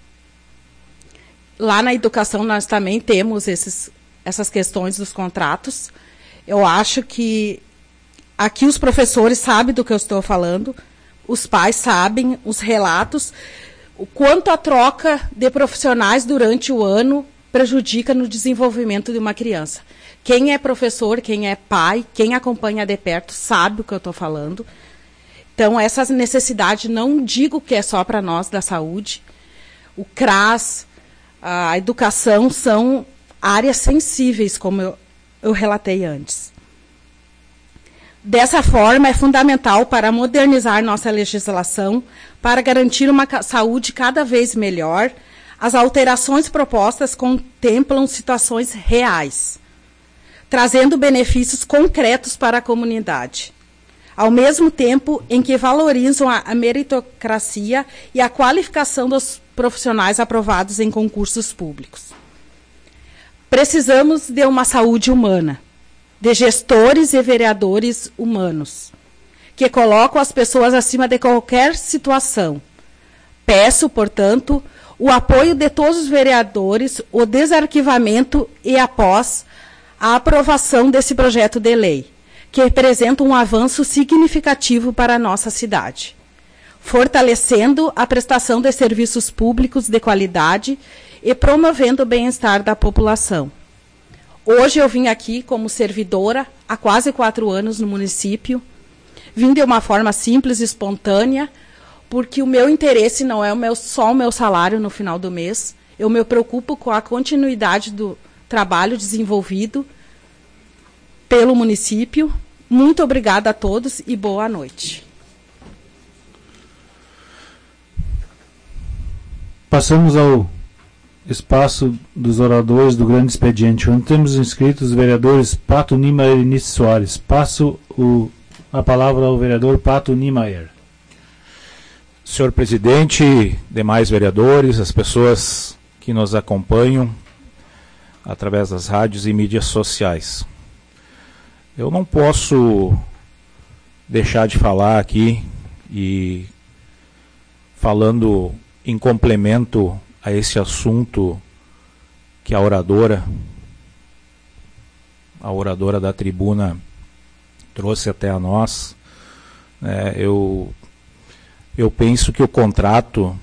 Lá na educação nós também temos esses, essas questões dos contratos. Eu acho que aqui os professores sabem do que eu estou falando, os pais sabem, os relatos, o quanto a troca de profissionais durante o ano prejudica no desenvolvimento de uma criança. Quem é professor, quem é pai, quem acompanha de perto, sabe o que eu estou falando. Então, essa necessidade, não digo que é só para nós da saúde, o C R A S, a educação são áreas sensíveis, como eu, eu relatei antes. Dessa forma, é fundamental para modernizar nossa legislação, para garantir uma saúde cada vez melhor. As alterações propostas contemplam situações reais, trazendo benefícios concretos para a comunidade, ao mesmo tempo em que valorizam a, a meritocracia e a qualificação dos profissionais aprovados em concursos públicos. Precisamos de uma saúde humana, de gestores e vereadores humanos, que colocam as pessoas acima de qualquer situação. Peço, portanto, o apoio de todos os vereadores, o desarquivamento e, após, a aprovação desse projeto de lei, que representa um avanço significativo para a nossa cidade, fortalecendo a prestação de serviços públicos de qualidade e promovendo o bem-estar da população. Hoje eu vim aqui como servidora, há quase quatro anos no município. Vim de uma forma simples e espontânea, porque o meu interesse não é o meu, só o meu salário no final do mês. Eu me preocupo com a continuidade do trabalho desenvolvido pelo município. Muito obrigada a todos e boa noite. Passamos ao espaço dos oradores do grande expediente, onde temos inscritos os vereadores Pato Niemeyer e Nice Soares. Passo o, a palavra ao vereador Pato Niemeyer. Senhor presidente, demais vereadores, as pessoas que nos acompanham através das rádios e mídias sociais. Eu não posso deixar de falar aqui, e falando em complemento a esse assunto que a oradora, a oradora da tribuna trouxe até a nós, né, eu, eu penso que o contrato,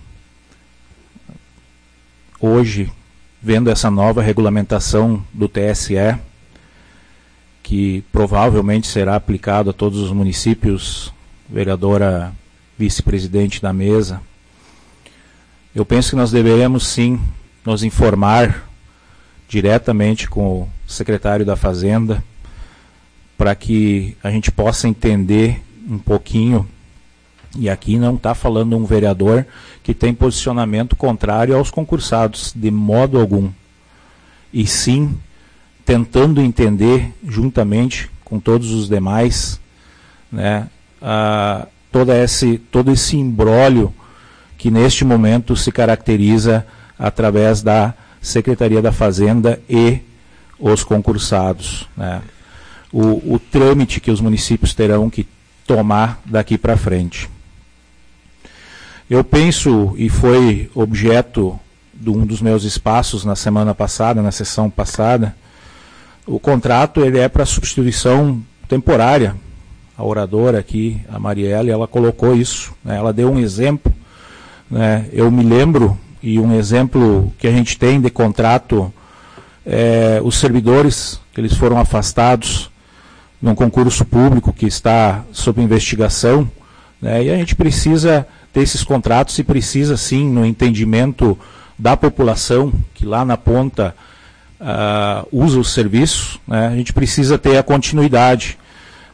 hoje, vendo essa nova regulamentação do T S E, que provavelmente será aplicado a todos os municípios, vereadora vice-presidente da mesa, eu penso que nós deveremos sim nos informar diretamente com o secretário da Fazenda, para que a gente possa entender um pouquinho, e aqui não está falando um vereador que tem posicionamento contrário aos concursados, de modo algum, e sim tentando entender, juntamente com todos os demais, né, a, toda esse, todo esse imbróglio que neste momento se caracteriza através da Secretaria da Fazenda e os concursados, né? O, o trâmite que os municípios terão que tomar daqui para frente. Eu penso, e foi objeto de um dos meus espaços na semana passada, na sessão passada, o contrato ele é para substituição temporária. A oradora aqui, a Marielle, ela colocou isso, né? Ela deu um exemplo, né? Eu me lembro, e um exemplo que a gente tem de contrato, é, os servidores que eles foram afastados num concurso público que está sob investigação, né? E a gente precisa ter esses contratos e precisa sim, no entendimento da população que lá na ponta uh, usa o serviço, né? A gente precisa ter a continuidade,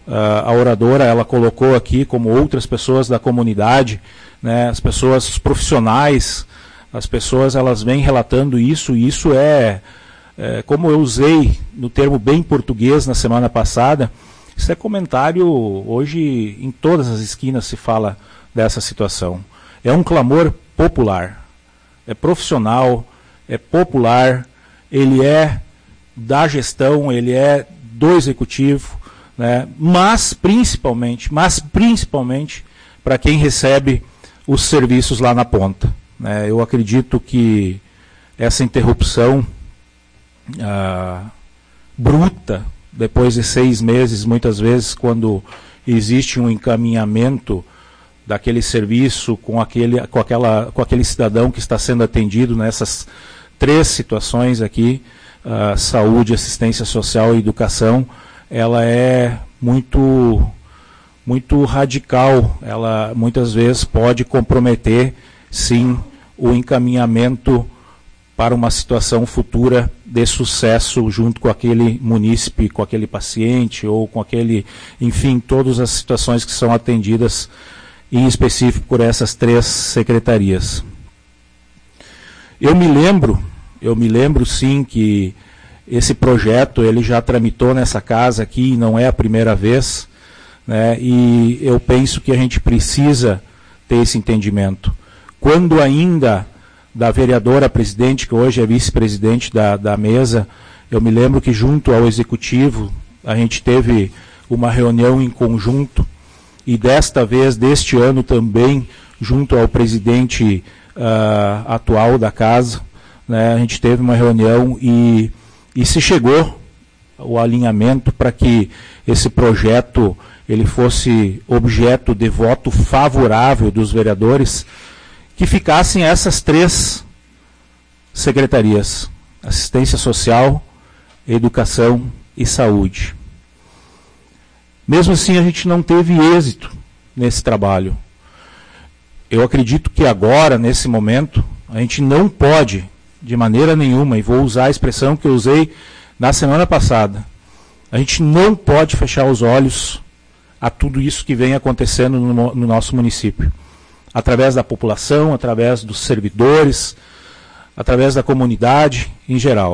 Uh, a oradora, ela colocou aqui, como outras pessoas da comunidade, né, as pessoas profissionais, as pessoas, elas vêm relatando isso, e isso é, é, como eu usei no termo bem português na semana passada, isso é comentário, hoje em todas as esquinas se fala dessa situação. É um clamor popular, é profissional, é popular, ele é da gestão, ele é do executivo, né, mas principalmente, mas principalmente para quem recebe os serviços lá na ponta. Né. Eu acredito que essa interrupção ah, bruta, depois de seis meses, muitas vezes, quando existe um encaminhamento daquele serviço com aquele, com, aquela, com aquele cidadão que está sendo atendido nessas três situações aqui, uh, saúde, assistência social e educação, ela é muito, muito radical, ela muitas vezes pode comprometer, sim, o encaminhamento para uma situação futura de sucesso junto com aquele munícipe, com aquele paciente ou com aquele, enfim, todas as situações que são atendidas em específico por essas três secretarias. Eu me lembro, eu me lembro sim que esse projeto ele já tramitou nessa casa aqui, não é a primeira vez, né, e eu penso que a gente precisa ter esse entendimento. Quando ainda da vereadora presidente, que hoje é vice-presidente da, da mesa, eu me lembro que junto ao executivo a gente teve uma reunião em conjunto, e desta vez, deste ano também, junto ao presidente uh, atual da casa, né, a gente teve uma reunião e, e se chegou ao alinhamento para que esse projeto ele fosse objeto de voto favorável dos vereadores, que ficassem essas três secretarias: assistência social, educação e saúde. Mesmo assim, a gente não teve êxito nesse trabalho. Eu acredito que agora, nesse momento, a gente não pode, de maneira nenhuma, e vou usar a expressão que eu usei na semana passada, a gente não pode fechar os olhos a tudo isso que vem acontecendo no, no nosso município. Através da população, através dos servidores, através da comunidade em geral.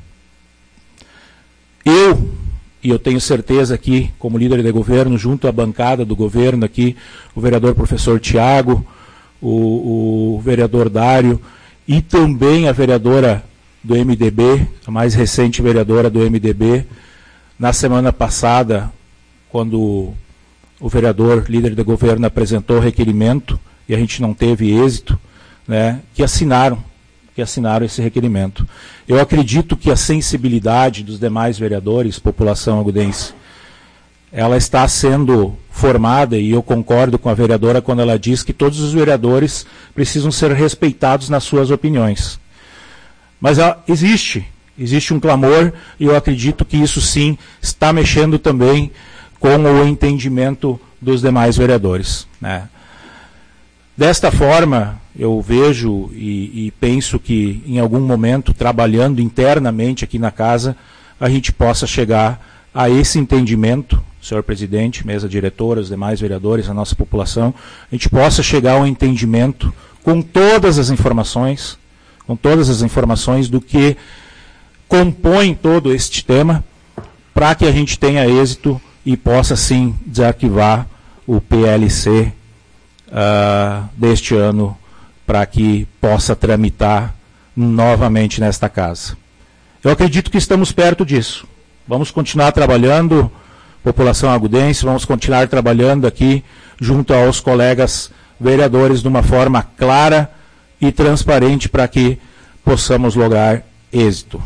Eu, e eu tenho certeza aqui, como líder de governo, junto à bancada do governo aqui, o vereador professor Tiago, o, o vereador Dário, e também a vereadora do M D B, a mais recente vereadora do M D B, na semana passada, quando o vereador, líder de governo, apresentou o requerimento, e a gente não teve êxito, né, que assinaram, que assinaram esse requerimento. Eu acredito que a sensibilidade dos demais vereadores, população agudense, ela está sendo formada, e eu concordo com a vereadora quando ela diz que todos os vereadores precisam ser respeitados nas suas opiniões. Mas ela, existe, existe um clamor, e eu acredito que isso sim está mexendo também com o entendimento dos demais vereadores, né. Desta forma, eu vejo e, e penso que em algum momento, trabalhando internamente aqui na casa, a gente possa chegar a esse entendimento, senhor presidente, mesa diretora, os demais vereadores, a nossa população, a gente possa chegar a um entendimento com todas as informações, com todas as informações do que compõe todo este tema, para que a gente tenha êxito e possa sim desarquivar o P L C Uh, deste ano, para que possa tramitar novamente nesta casa. Eu acredito que estamos perto disso. Vamos continuar trabalhando, população agudense, vamos continuar trabalhando aqui junto aos colegas vereadores de uma forma clara e transparente para que possamos lograr êxito.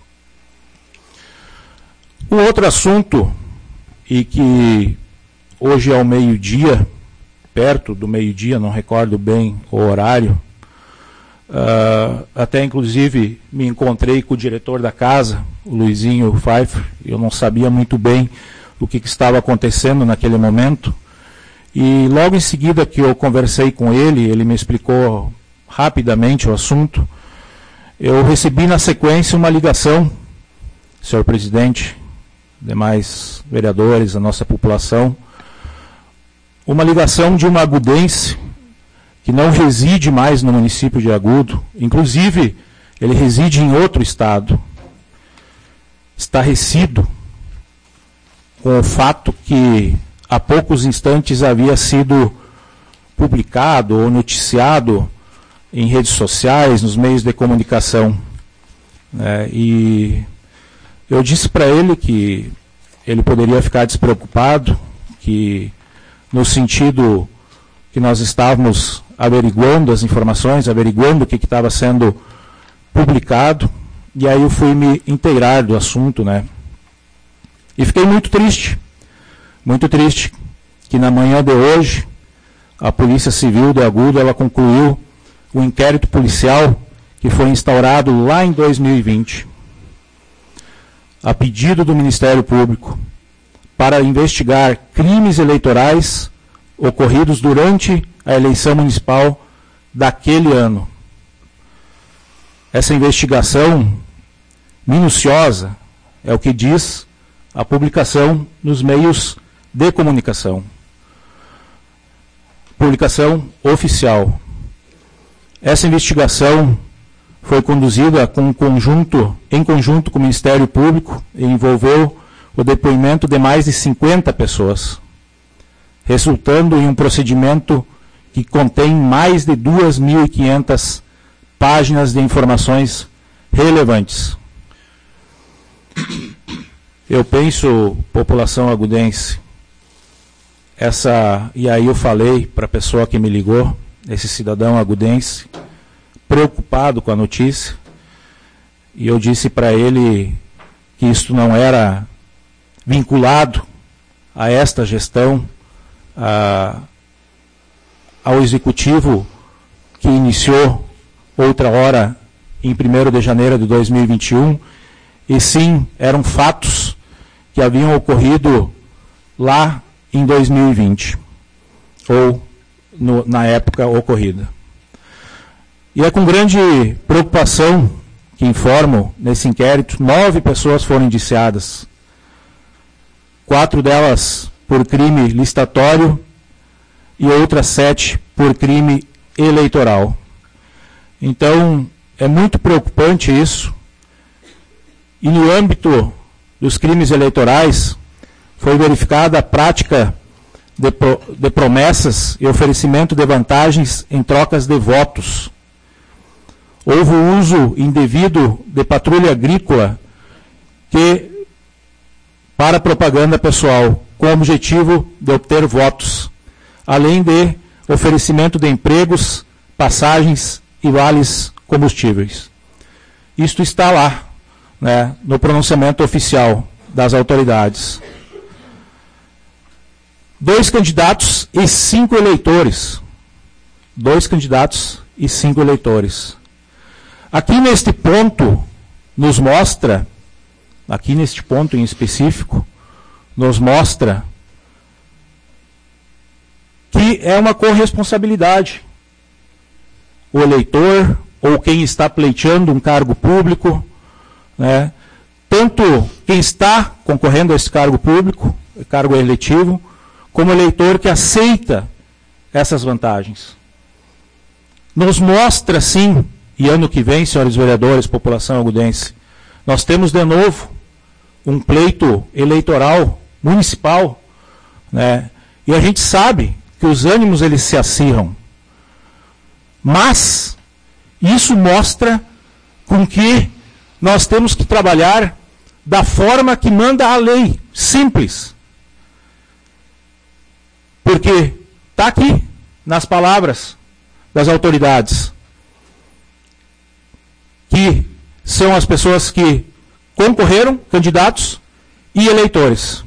Um outro assunto, e que hoje ao meio-dia, perto do meio-dia, não recordo bem o horário, uh, até inclusive me encontrei com o diretor da casa, o Luizinho Pfeiffer, eu não sabia muito bem o que, que estava acontecendo naquele momento, e logo em seguida que eu conversei com ele, ele me explicou rapidamente o assunto, eu recebi na sequência uma ligação, senhor presidente, demais vereadores, a nossa população, uma ligação de uma agudense que não reside mais no município de Agudo, inclusive ele reside em outro estado, estarrecido com o fato que há poucos instantes havia sido publicado ou noticiado em redes sociais, nos meios de comunicação. É, e eu disse para ele que ele poderia ficar despreocupado, que no sentido que nós estávamos averiguando as informações, averiguando o que estava sendo publicado, e aí eu fui me inteirar do assunto, né? E fiquei muito triste, muito triste, que na manhã de hoje, a Polícia Civil de Agudo, ela concluiu o inquérito policial que foi instaurado lá em dois mil e vinte, a pedido do Ministério Público, para investigar crimes eleitorais ocorridos durante a eleição municipal daquele ano. Essa investigação minuciosa é o que diz a publicação nos meios de comunicação. Publicação oficial. Essa investigação foi conduzida com um conjunto, em conjunto com o Ministério Público e envolveu o depoimento de mais de cinquenta pessoas, resultando em um procedimento que contém mais de duas mil e quinhentas páginas de informações relevantes. Eu penso, população agudense, essa, e aí eu falei para a pessoa que me ligou, esse cidadão agudense, preocupado com a notícia, e eu disse para ele que isto não era vinculado a esta gestão, a, ao executivo que iniciou outra hora em primeiro de janeiro de dois mil e vinte e um, e sim, eram fatos que haviam ocorrido lá em dois mil e vinte, ou no, na época ocorrida. E é com grande preocupação que informo, nesse inquérito, nove pessoas foram indiciadas, quatro delas por crime licitatório e outras sete por crime eleitoral. Então, é muito preocupante isso. E no âmbito dos crimes eleitorais, foi verificada a prática de, pro, de promessas e oferecimento de vantagens em trocas de votos. Houve o uso indevido de patrulha agrícola que, para propaganda pessoal, com o objetivo de obter votos, além de oferecimento de empregos, passagens e vales combustíveis. Isto está lá, né, no pronunciamento oficial das autoridades. Dois candidatos e cinco eleitores. Dois candidatos e cinco eleitores. Aqui neste ponto, nos mostra, aqui neste ponto em específico, nos mostra que é uma corresponsabilidade. O eleitor, ou quem está pleiteando um cargo público, né, tanto quem está concorrendo a esse cargo público, cargo eletivo, como o eleitor que aceita essas vantagens. Nos mostra, sim, e ano que vem, senhores vereadores, população agudense, nós temos de novo um pleito eleitoral municipal, né, e a gente sabe que os ânimos eles se acirram. Mas isso mostra com que nós temos que trabalhar da forma que manda a lei, simples. Porque está aqui, nas palavras das autoridades, que são as pessoas que concorreram, candidatos e eleitores.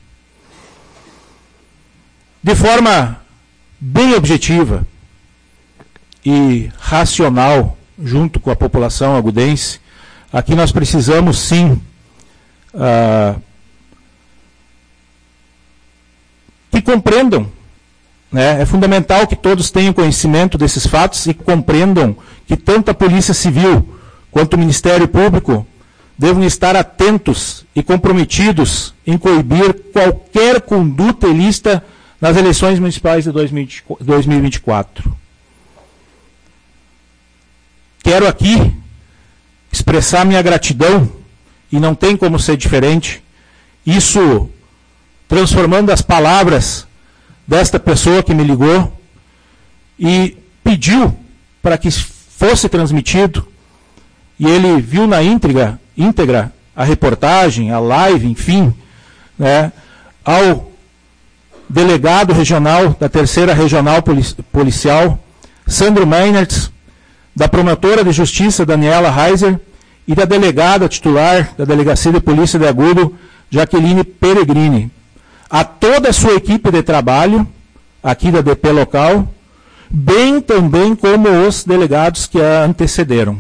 De forma bem objetiva e racional, junto com a população agudense, aqui nós precisamos, sim, uh, que compreendam, né? É fundamental que todos tenham conhecimento desses fatos e compreendam que tanto a Polícia Civil quanto o Ministério Público devam estar atentos e comprometidos em coibir qualquer conduta ilícita nas eleições municipais de dois mil e vinte e quatro. Quero aqui expressar minha gratidão, e não tem como ser diferente, isso transformando as palavras desta pessoa que me ligou e pediu para que fosse transmitido, e ele viu na íntegra, íntegra a reportagem, a live, enfim, né, ao delegado regional da terceira regional policial, Sandro Meinertz, da promotora de justiça, Daniela Reiser, e da delegada titular da Delegacia de Polícia de Agudo, Jaqueline Peregrini. A toda a sua equipe de trabalho, aqui da D P local, bem também como os delegados que a antecederam.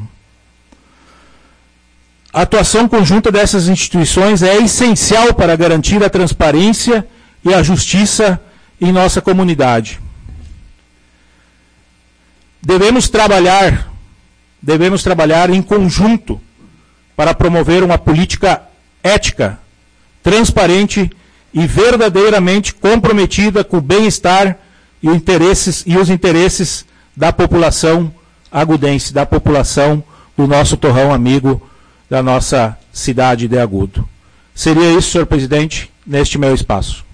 A atuação conjunta dessas instituições é essencial para garantir a transparência e a justiça em nossa comunidade. Devemos trabalhar, devemos trabalhar em conjunto para promover uma política ética, transparente e verdadeiramente comprometida com o bem-estar e, interesses, e os interesses da população agudense, da população do nosso torrão amigo, da nossa cidade de Agudo. Seria isso, senhor presidente, neste meu espaço.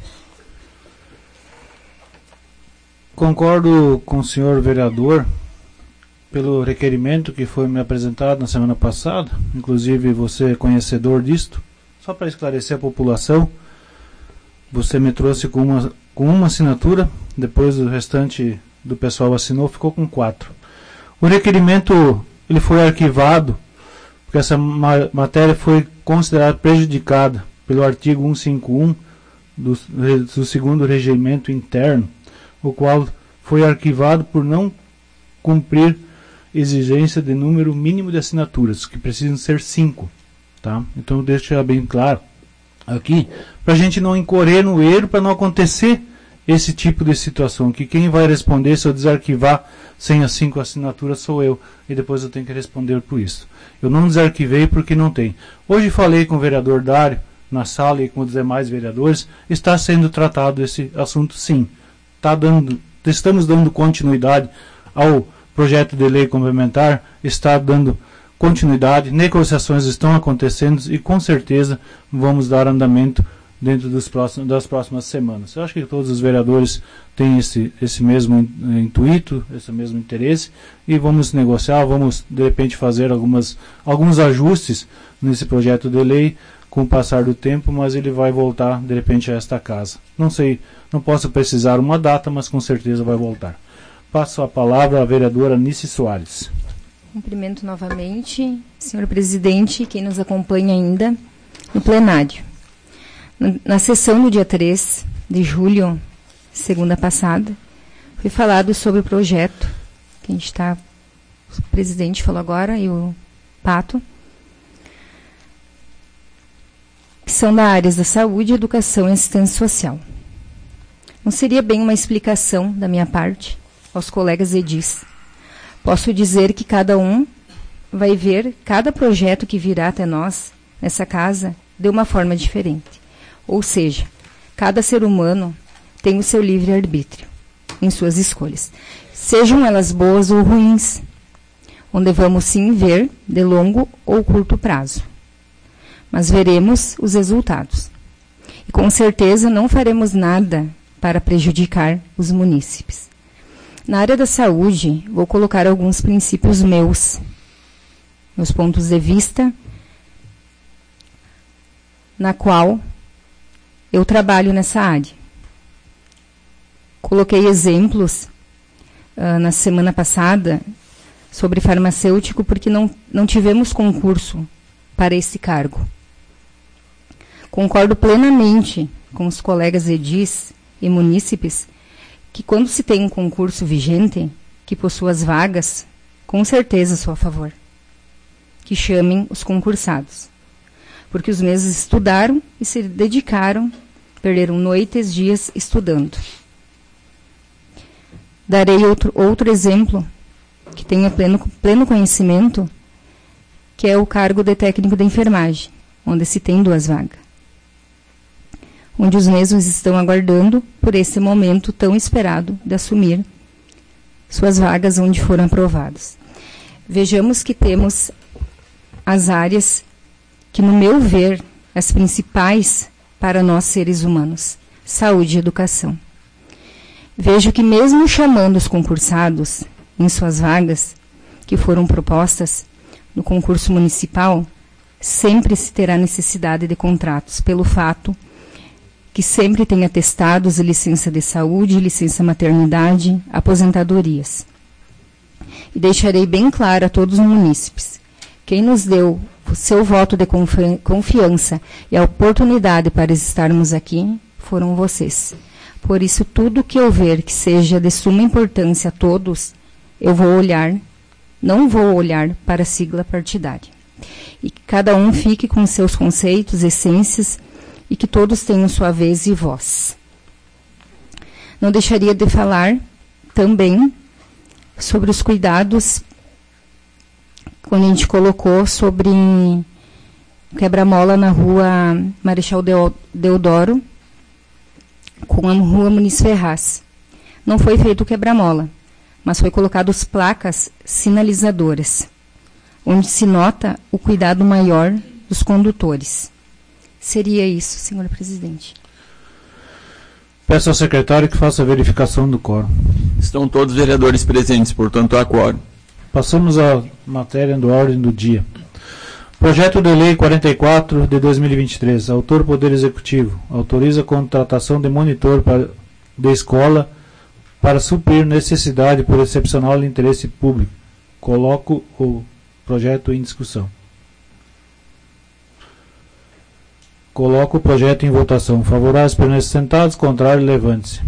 Concordo com o senhor vereador pelo requerimento que foi me apresentado na semana passada, inclusive você é conhecedor disto. Só para esclarecer a população, você me trouxe com uma, com uma assinatura, depois o restante do pessoal assinou, ficou com quatro. O requerimento ele foi arquivado, porque essa ma matéria foi considerada prejudicada pelo artigo cento e cinquenta e um do, do segundo regimento interno, o qual foi arquivado por não cumprir exigência de número mínimo de assinaturas, que precisam ser cinco. Tá? Então eu deixo bem claro aqui, para a gente não incorrer no erro, para não acontecer esse tipo de situação, que quem vai responder se eu desarquivar sem as cinco assinaturas sou eu, e depois eu tenho que responder por isso. Eu não desarquivei porque não tem. Hoje falei com o vereador Dário, na sala, e com os demais vereadores, está sendo tratado esse assunto sim. Tá dando, estamos dando continuidade ao projeto de lei complementar, está dando continuidade, negociações estão acontecendo e com certeza vamos dar andamento dentro dos próximos, das próximas semanas. Eu acho que todos os vereadores têm esse, esse mesmo intuito, esse mesmo interesse, e vamos negociar, vamos de repente fazer algumas, alguns ajustes nesse projeto de lei com o passar do tempo, mas ele vai voltar de repente a esta casa. Não sei, não posso precisar uma data, mas com certeza vai voltar. Passo a palavra à vereadora Nice Soares. Cumprimento novamente, senhor presidente, quem nos acompanha ainda no plenário. Na sessão do dia três de julho, segunda passada, foi falado sobre o projeto, que a gente está, o presidente falou agora, e o Pato, que são da áreas da saúde, educação e assistência social. Não seria bem uma explicação da minha parte aos colegas edis. Posso dizer que cada um vai ver cada projeto que virá até nós, nessa casa, de uma forma diferente. Ou seja, cada ser humano tem o seu livre-arbítrio em suas escolhas, sejam elas boas ou ruins, onde vamos sim ver de longo ou curto prazo. Mas veremos os resultados. E com certeza não faremos nada para prejudicar os munícipes. Na área da saúde, vou colocar alguns princípios meus, meus pontos de vista, na qual eu trabalho nessa área. Coloquei exemplos uh, na semana passada sobre farmacêutico, porque não, não tivemos concurso para esse cargo. Concordo plenamente com os colegas edis e munícipes que quando se tem um concurso vigente, que possua as vagas, com certeza sou a favor. Que chamem os concursados. Porque os mesmos estudaram e se dedicaram, perderam noites, dias estudando. Darei outro, outro exemplo, que tenho pleno, pleno conhecimento, que é o cargo de técnico de enfermagem, onde se tem duas vagas, onde os mesmos estão aguardando por esse momento tão esperado de assumir suas vagas onde foram aprovados. Vejamos que temos as áreas que, no meu ver, as principais para nós seres humanos: saúde e educação. Vejo que mesmo chamando os concursados em suas vagas, que foram propostas no concurso municipal, sempre se terá necessidade de contratos, pelo fato que sempre tem atestados de licença de saúde, licença maternidade, aposentadorias. E deixarei bem claro a todos os munícipes: quem nos deu o seu voto de confi- confiança e a oportunidade para estarmos aqui foram vocês. Por isso, tudo que eu ver que seja de suma importância a todos, eu vou olhar, não vou olhar para a sigla partidária. E que cada um fique com seus conceitos, essências, e que todos tenham sua vez e voz. Não deixaria de falar também sobre os cuidados, quando a gente colocou sobre quebra-mola na rua Marechal Deodoro, com a rua Muniz Ferraz. Não foi feito o quebra-mola, mas foi colocado as placas sinalizadoras, onde se nota o cuidado maior dos condutores. Seria isso, senhor presidente. Peço ao secretário que faça a verificação do quórum. Estão todos os vereadores presentes, portanto há quórum. Passamos à matéria do ordem do dia. Projeto de Lei quarenta e quatro de dois mil e vinte e três. Autor Poder Executivo. Autoriza a contratação de monitor para, de escola para suprir necessidade por excepcional interesse público. Coloco o projeto em discussão. Coloco o projeto em votação. Favoráveis permaneçam sentados, contrário, levante-se.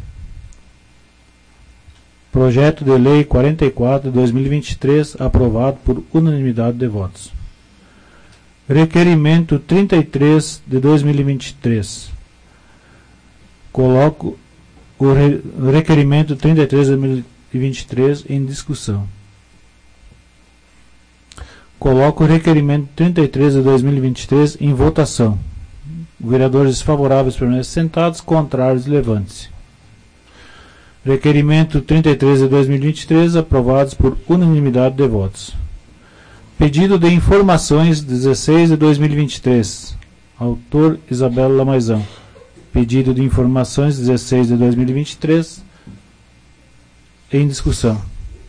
Projeto de Lei quarenta e quatro de dois mil e vinte e três, aprovado por unanimidade de votos. Requerimento trinta e três de dois mil e vinte e três. Coloco o re requerimento trinta e três de dois mil e vinte e três em discussão. Coloco o requerimento trinta e três de dois mil e vinte e três em votação. Vereadores favoráveis permaneçam sentados, contrários, levante-se. Requerimento trinta e três de dois mil e vinte e três, aprovados por unanimidade de votos. Pedido de informações dezesseis de dois mil e vinte e três. Autor Isabela Lamaizão. Pedido de informações dezesseis de dois mil e vinte e três em discussão.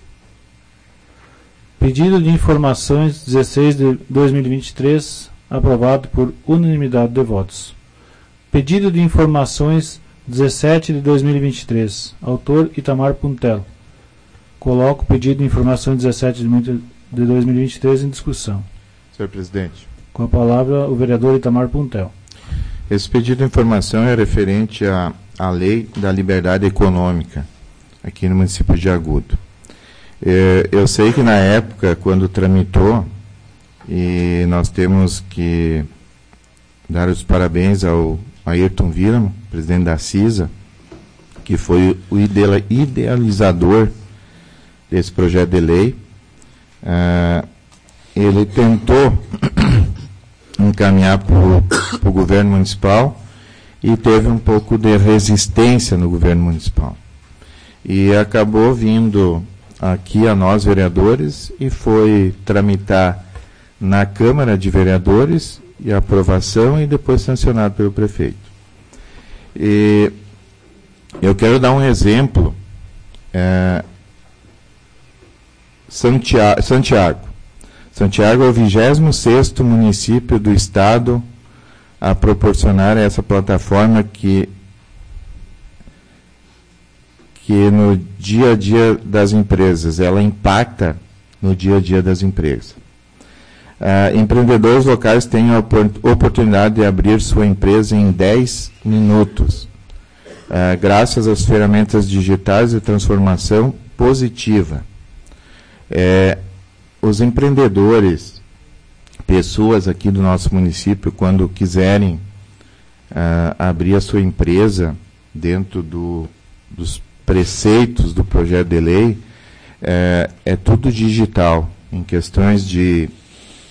Pedido de informações dezesseis de dois mil e vinte e três, aprovado por unanimidade de votos. Pedido de informações dezessete de dois mil e vinte e três. Autor Itamar Puntello. Coloco o pedido de informações dezessete de dois mil e vinte e três em discussão. Senhor presidente. Com a palavra o vereador Itamar Puntello. Esse pedido de informação é referente à, à lei da liberdade econômica aqui no município de Agudo. É, eu sei que na época, quando tramitou, e nós temos que dar os parabéns ao Ayrton Viramo, presidente da CISA, que foi o idealizador desse projeto de lei. Uh, ele tentou encaminhar para o governo municipal e teve um pouco de resistência no governo municipal. E acabou vindo aqui a nós, vereadores, e foi tramitar na Câmara de Vereadores e aprovação e depois sancionado pelo prefeito. E eu quero dar um exemplo. É, Santiago, Santiago. Santiago é o vigésimo sexto município do estado a proporcionar essa plataforma que, que no dia a dia das empresas, ela impacta no dia a dia das empresas. Uh, empreendedores locais têm a oportunidade de abrir sua empresa em dez minutos, uh, graças às ferramentas digitais de transformação positiva. É, os empreendedores, pessoas aqui do nosso município, quando quiserem uh, abrir a sua empresa dentro do, dos preceitos do projeto de lei, é, é tudo digital, em questões de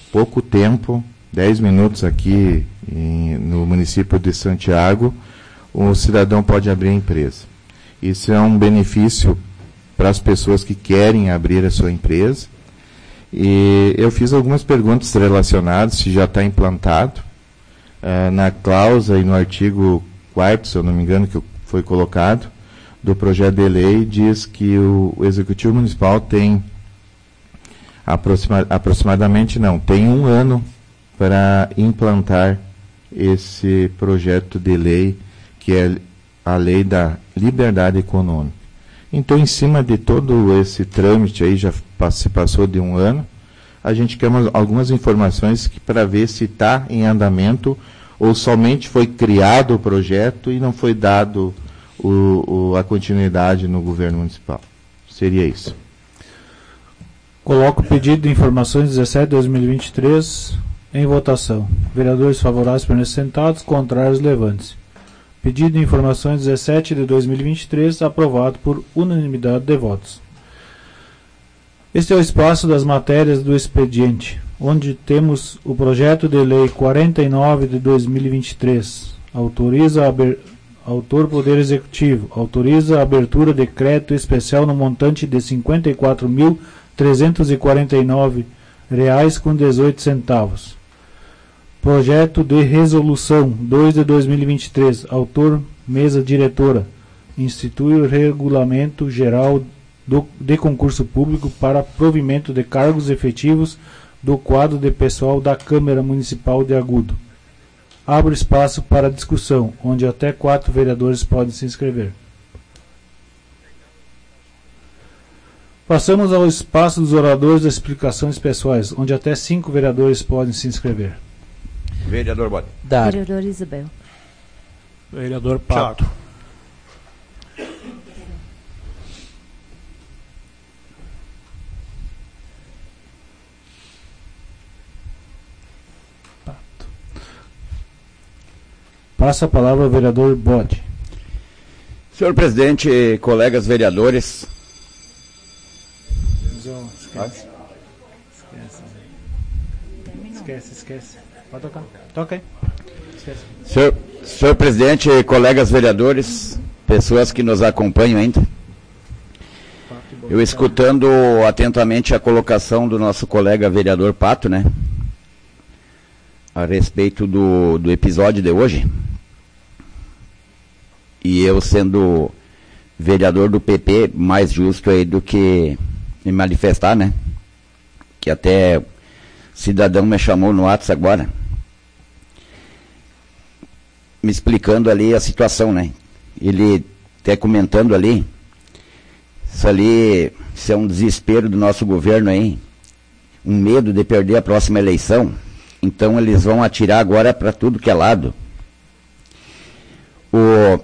pouco tempo, dez minutos aqui em, no município de Santiago, o cidadão pode abrir a empresa. Isso é um benefício para as pessoas que querem abrir a sua empresa. E eu fiz algumas perguntas relacionadas, se já está implantado. Uh, na cláusula e no artigo quarto, se eu não me engano, que foi colocado, do projeto de lei, diz que o, o Executivo Municipal tem aproxima, aproximadamente, não, tem um ano para implantar esse projeto de lei, que é a lei da liberdade econômica. Então, em cima de todo esse trâmite aí, já se passou de um ano, a gente quer umas, algumas informações para ver se está em andamento ou somente foi criado o projeto e não foi dado o, o, a continuidade no governo municipal. Seria isso. Coloco o pedido de informações dezessete de dois mil e vinte e três em votação. Vereadores favoráveis permaneçam sentados, contrários levantes. Pedido de informações dezessete de dois mil e vinte e três aprovado por unanimidade de votos. Este é o espaço das matérias do expediente, onde temos o projeto de lei quarenta e nove de dois mil e vinte e três. Autoriza a aber... Autor Poder Executivo. Autoriza a abertura de crédito especial no montante de cinquenta e quatro mil trezentos e quarenta e nove reais com dezoito centavos. Projeto de resolução dois de dois mil e vinte e três. Autor Mesa Diretora. Institui o Regulamento Geral do, de Concurso Público para provimento de cargos efetivos do quadro de pessoal da Câmara Municipal de Agudo. Abro espaço para discussão, onde até quatro vereadores podem se inscrever. Passamos ao espaço dos oradores das explicações pessoais, onde até cinco vereadores podem se inscrever. Vereador Bode. Vereador Isabel. Vereador Pato. Tchau. Passa a palavra ao vereador Bode. Senhor presidente, colegas vereadores. Esquece. Esquece, esquece. Pode tocar. Toca aí. Esquece. Senhor, senhor presidente, colegas vereadores, pessoas que nos acompanham ainda. Eu escutando atentamente a colocação do nosso colega vereador Pato, né? A respeito do, do episódio de hoje. E eu sendo vereador do P P, mais justo aí do que me manifestar, né? Que até o cidadão me chamou no WhatsApp agora, me explicando ali a situação, né? Ele até comentando ali, isso ali, isso é um desespero do nosso governo aí, um medo de perder a próxima eleição. Então eles vão atirar agora para tudo que é lado. O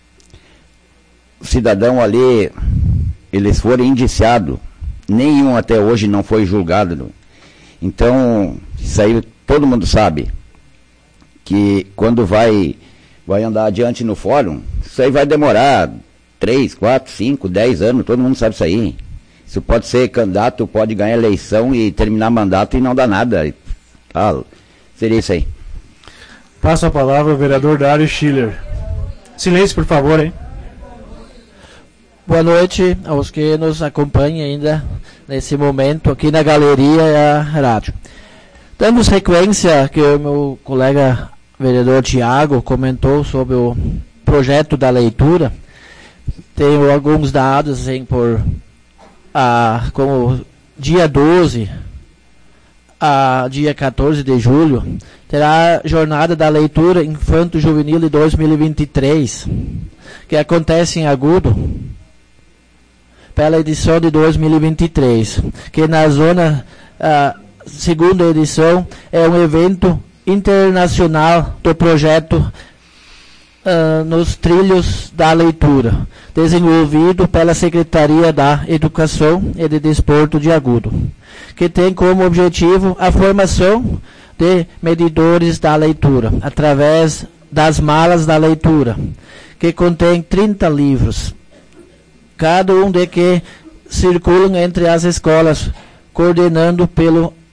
cidadão ali, eles foram indiciados, nenhum até hoje não foi julgado. Então, isso aí todo mundo sabe, que quando vai, vai andar adiante no fórum, isso aí vai demorar três, quatro, cinco, dez anos, todo mundo sabe isso aí. Isso pode ser candidato, pode ganhar eleição e terminar mandato e não dá nada. Ah, seria isso aí. Passo a palavra ao vereador Dário Schiller. Silêncio, por favor, hein? Boa noite aos que nos acompanham ainda nesse momento aqui na galeria e a rádio. Dando sequência que o meu colega vereador Tiago comentou sobre o projeto da leitura, tenho alguns dados assim, por ah, como dia doze a dia quatorze de julho, terá a jornada da leitura infanto-juvenil de dois mil e vinte e três, que acontece em Agudo, pela edição de dois mil e vinte e três, que na zona, a segunda edição, é um evento internacional do projeto uh, nos trilhos da leitura, desenvolvido pela Secretaria da Educação e de Desporto de Agudo, que tem como objetivo a formação de medidores da leitura, através das malas da leitura, que contém trinta livros, cada um de que circulam entre as escolas, coordenando pelo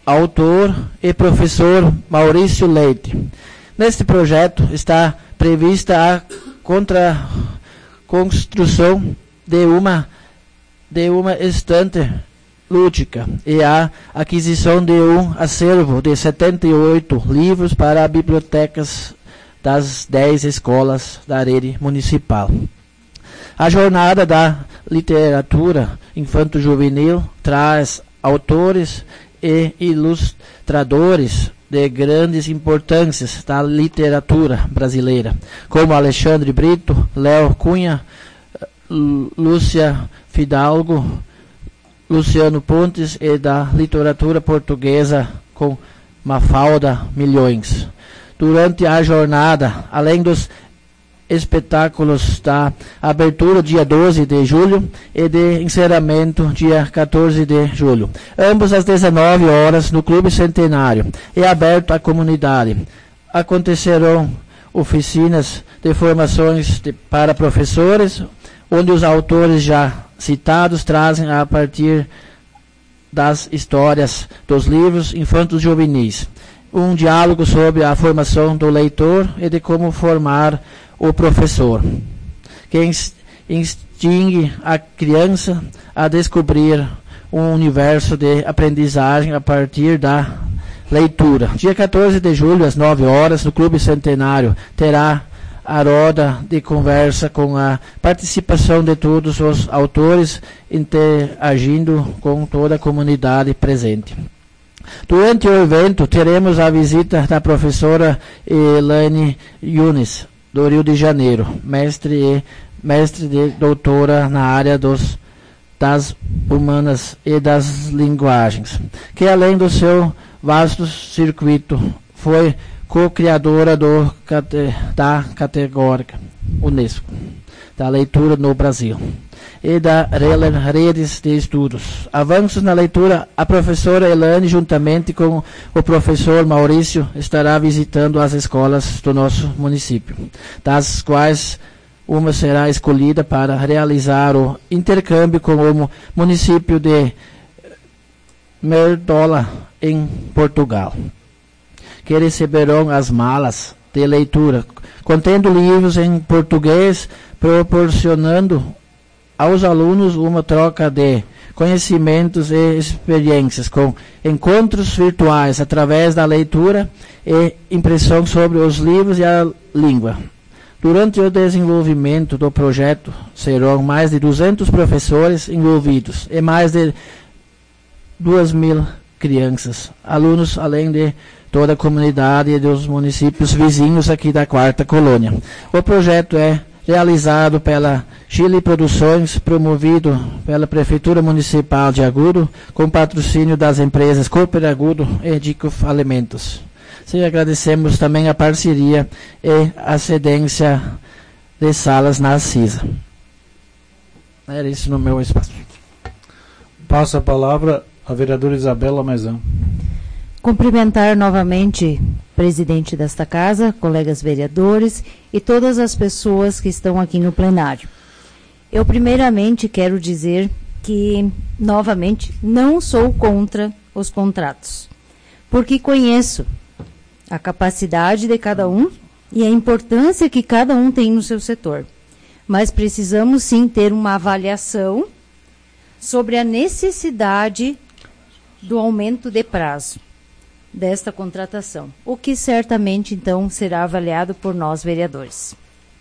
autor e professor Maurício Leite. Neste projeto está prevista a contra construção de uma de uma estante lúdica e a aquisição de um acervo de setenta e oito livros para bibliotecas das dez escolas da rede municipal. A jornada da literatura infanto-juvenil traz autores e ilustradores de grandes importâncias da literatura brasileira, como Alexandre Brito, Léo Cunha, Lúcia Fidalgo, Luciano Pontes, e da literatura portuguesa com Mafalda Milhões. Durante a jornada, além dos espetáculos da abertura dia doze de julho e de encerramento dia quatorze de julho, ambos às dezenove horas no Clube Centenário, é aberto à comunidade. Acontecerão oficinas de formações de, para professores, onde os autores já citados trazem a partir das histórias dos livros infantos juvenis um diálogo sobre a formação do leitor e de como formar o professor, que instigue a criança a descobrir um universo de aprendizagem a partir da leitura. Dia quatorze de julho, às nove horas, no Clube Centenário, terá a roda de conversa com a participação de todos os autores, interagindo com toda a comunidade presente. Durante o evento, teremos a visita da professora Elaine Yunes, do Rio de Janeiro, mestre e mestre de doutora na área dos, das humanas e das linguagens, que além do seu vasto circuito, foi co-criadora do, da categórica Unesco, da leitura no Brasil, e da Redes de Estudos. Avanços na leitura, a professora Elane, juntamente com o professor Maurício, estará visitando as escolas do nosso município, das quais uma será escolhida para realizar o intercâmbio com o município de Merdola, em Portugal, que receberão as malas de leitura, contendo livros em português, proporcionando aos alunos uma troca de conhecimentos e experiências, com encontros virtuais através da leitura e impressão sobre os livros e a língua. Durante o desenvolvimento do projeto, serão mais de duzentos professores envolvidos e mais de duas mil crianças, alunos, além de toda a comunidade e dos municípios vizinhos aqui da Quarta Colônia. O projeto é realizado pela Chile Produções, promovido pela Prefeitura Municipal de Agudo, com patrocínio das empresas Cooper Agudo e Dicof Alimentos. Sim, agradecemos também a parceria e a cedência de salas na CISA. Era isso no meu espaço. Passo a palavra à vereadora Isabela Maizão. Cumprimentar novamente o presidente desta casa, colegas vereadores e todas as pessoas que estão aqui no plenário. Eu primeiramente quero dizer que, novamente, não sou contra os contratos, porque conheço a capacidade de cada um e a importância que cada um tem no seu setor. Mas precisamos sim ter uma avaliação sobre a necessidade do aumento de prazo desta contratação, o que certamente, então, será avaliado por nós, vereadores.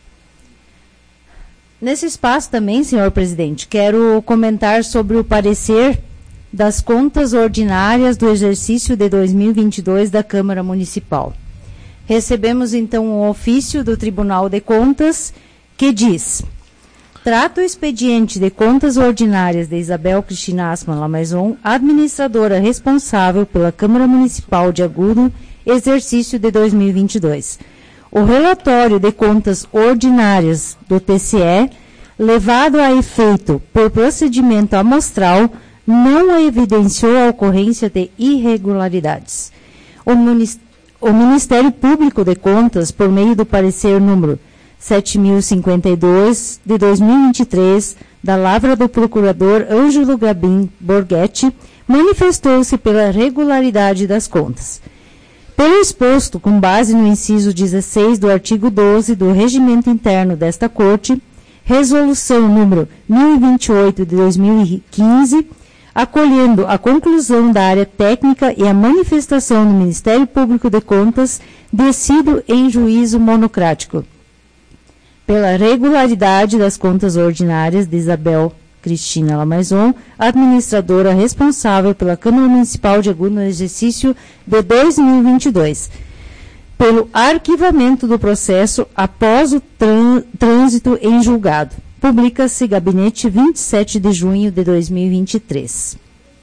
Nesse espaço também, senhor presidente, quero comentar sobre o parecer das contas ordinárias do exercício de dois mil e vinte e dois da Câmara Municipal. Recebemos, então, um ofício do Tribunal de Contas que diz: trata o expediente de contas ordinárias de Isabel Cristina Asman Lamaison, administradora responsável pela Câmara Municipal de Agudo, exercício de dois mil e vinte e dois. O relatório de contas ordinárias do T C E, levado a efeito por procedimento amostral, não evidenciou a ocorrência de irregularidades. O, o Ministério Público de Contas, por meio do parecer número sete mil e cinquenta e dois, de dois mil e vinte e três, da lavra do procurador Ângelo Gabim Borghetti, manifestou-se pela regularidade das contas. Pelo exposto, com base no inciso dezesseis do artigo doze do Regimento Interno desta Corte, Resolução número mil e vinte e oito de dois mil e quinze, acolhendo a conclusão da área técnica e a manifestação do Ministério Público de Contas, decido em juízo monocrático. Pela regularidade das contas ordinárias de Isabel Cristina Lamaison, administradora responsável pela Câmara Municipal de Agudo no exercício de dois mil e vinte e dois. Pelo arquivamento do processo após o trânsito em julgado. Publica-se Gabinete vinte e sete de junho de dois mil e vinte e três.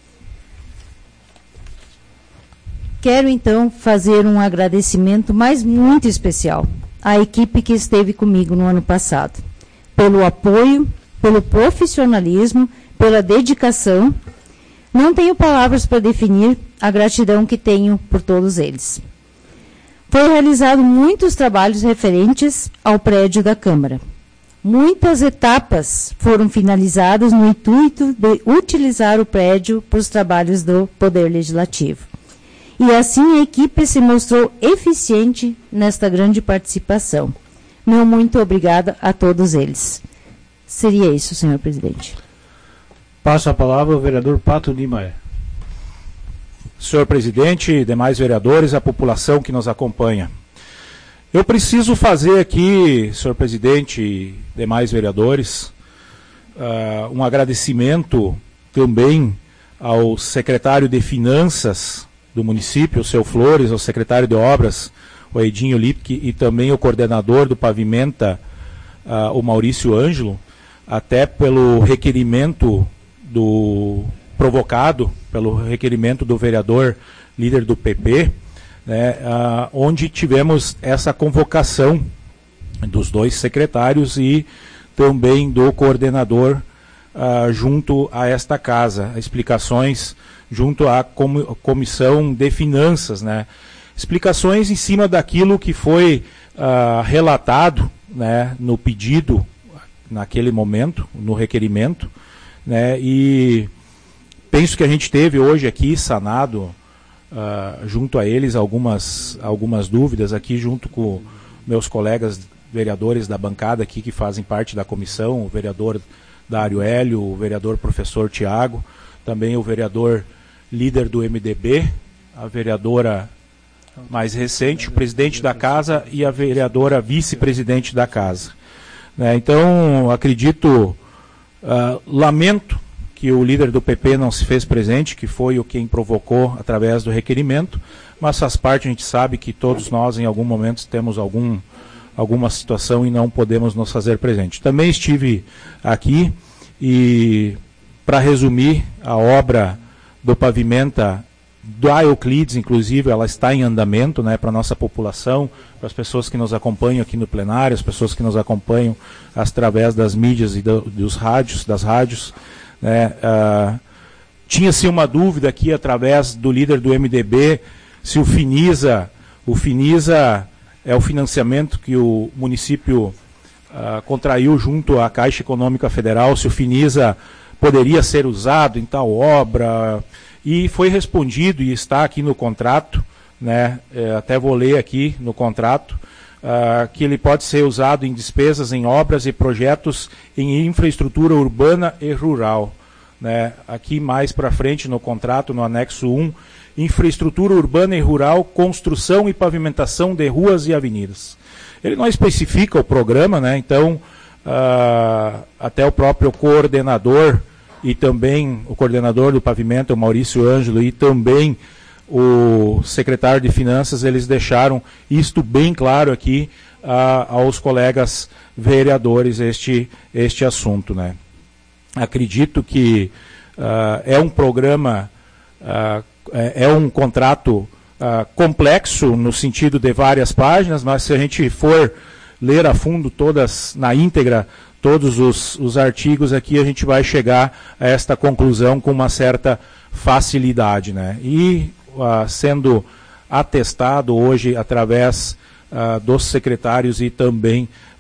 Quero, então, fazer um agradecimento, mas muito especial, à equipe que esteve comigo no ano passado, pelo apoio, pelo profissionalismo, pela dedicação. Não tenho palavras para definir a gratidão que tenho por todos eles. Foi realizado muitos trabalhos referentes ao prédio da Câmara. Muitas etapas foram finalizadas no intuito de utilizar o prédio para os trabalhos do Poder Legislativo. E assim a equipe se mostrou eficiente nesta grande participação. Meu muito obrigada a todos eles. Seria isso, senhor presidente. Passo a palavra ao vereador Pato de Maia. Senhor presidente, demais vereadores, a população que nos acompanha. Eu preciso fazer aqui, senhor presidente e demais vereadores, uh, um agradecimento também ao secretário de Finanças do município, o seu Flores, ao secretário de Obras, o Edinho Lipke, e também o coordenador do Pavimenta, uh, o Maurício Ângelo, até pelo requerimento do provocado, pelo requerimento do vereador líder do P P, né, uh, onde tivemos essa convocação dos dois secretários e também do coordenador uh, junto a esta casa, explicações junto à com Comissão de Finanças, né, explicações em cima daquilo que foi uh, relatado, né, no pedido, naquele momento, no requerimento, né, e penso que a gente teve hoje aqui sanado Uh, junto a eles algumas, algumas dúvidas aqui, junto com meus colegas vereadores da bancada aqui que fazem parte da comissão, o vereador Dário Hélio, o vereador professor Tiago, também o vereador líder do M D B, a vereadora mais recente, o presidente da casa e a vereadora vice-presidente da casa. Né, então, acredito, uh, lamento que o líder do P P não se fez presente, que foi o quem provocou através do requerimento, mas faz parte, a gente sabe que todos nós em algum momento temos algum, alguma situação e não podemos nos fazer presente. Também estive aqui e, para resumir, a obra do Pavimenta da Euclides, inclusive, ela está em andamento, né, para a nossa população, para as pessoas que nos acompanham aqui no plenário, as pessoas que nos acompanham através das mídias e do, dos rádios, das rádios. Né, uh, tinha-se uma dúvida aqui através do líder do M D B se o Finisa, o Finisa é o financiamento que o município uh, contraiu junto à Caixa Econômica Federal, se o Finisa poderia ser usado em tal obra, e foi respondido e está aqui no contrato, né, eh, até vou ler aqui no contrato, Uh, que ele pode ser usado em despesas em obras e projetos em infraestrutura urbana e rural. Né? Aqui mais para frente no contrato, no anexo um, infraestrutura urbana e rural, construção e pavimentação de ruas e avenidas. Ele não especifica o programa, né? Então uh, até o próprio coordenador e também o coordenador do pavimento, o Maurício Ângelo, e também o secretário de Finanças, eles deixaram isto bem claro aqui uh, aos colegas vereadores, este, este assunto. Né? Acredito que uh, é um programa, uh, é, é um contrato uh, complexo no sentido de várias páginas, mas se a gente for ler a fundo todas, na íntegra, todos os, os artigos aqui, a gente vai chegar a esta conclusão com uma certa facilidade. Né? E Uh, sendo atestado hoje através uh, dos secretários e também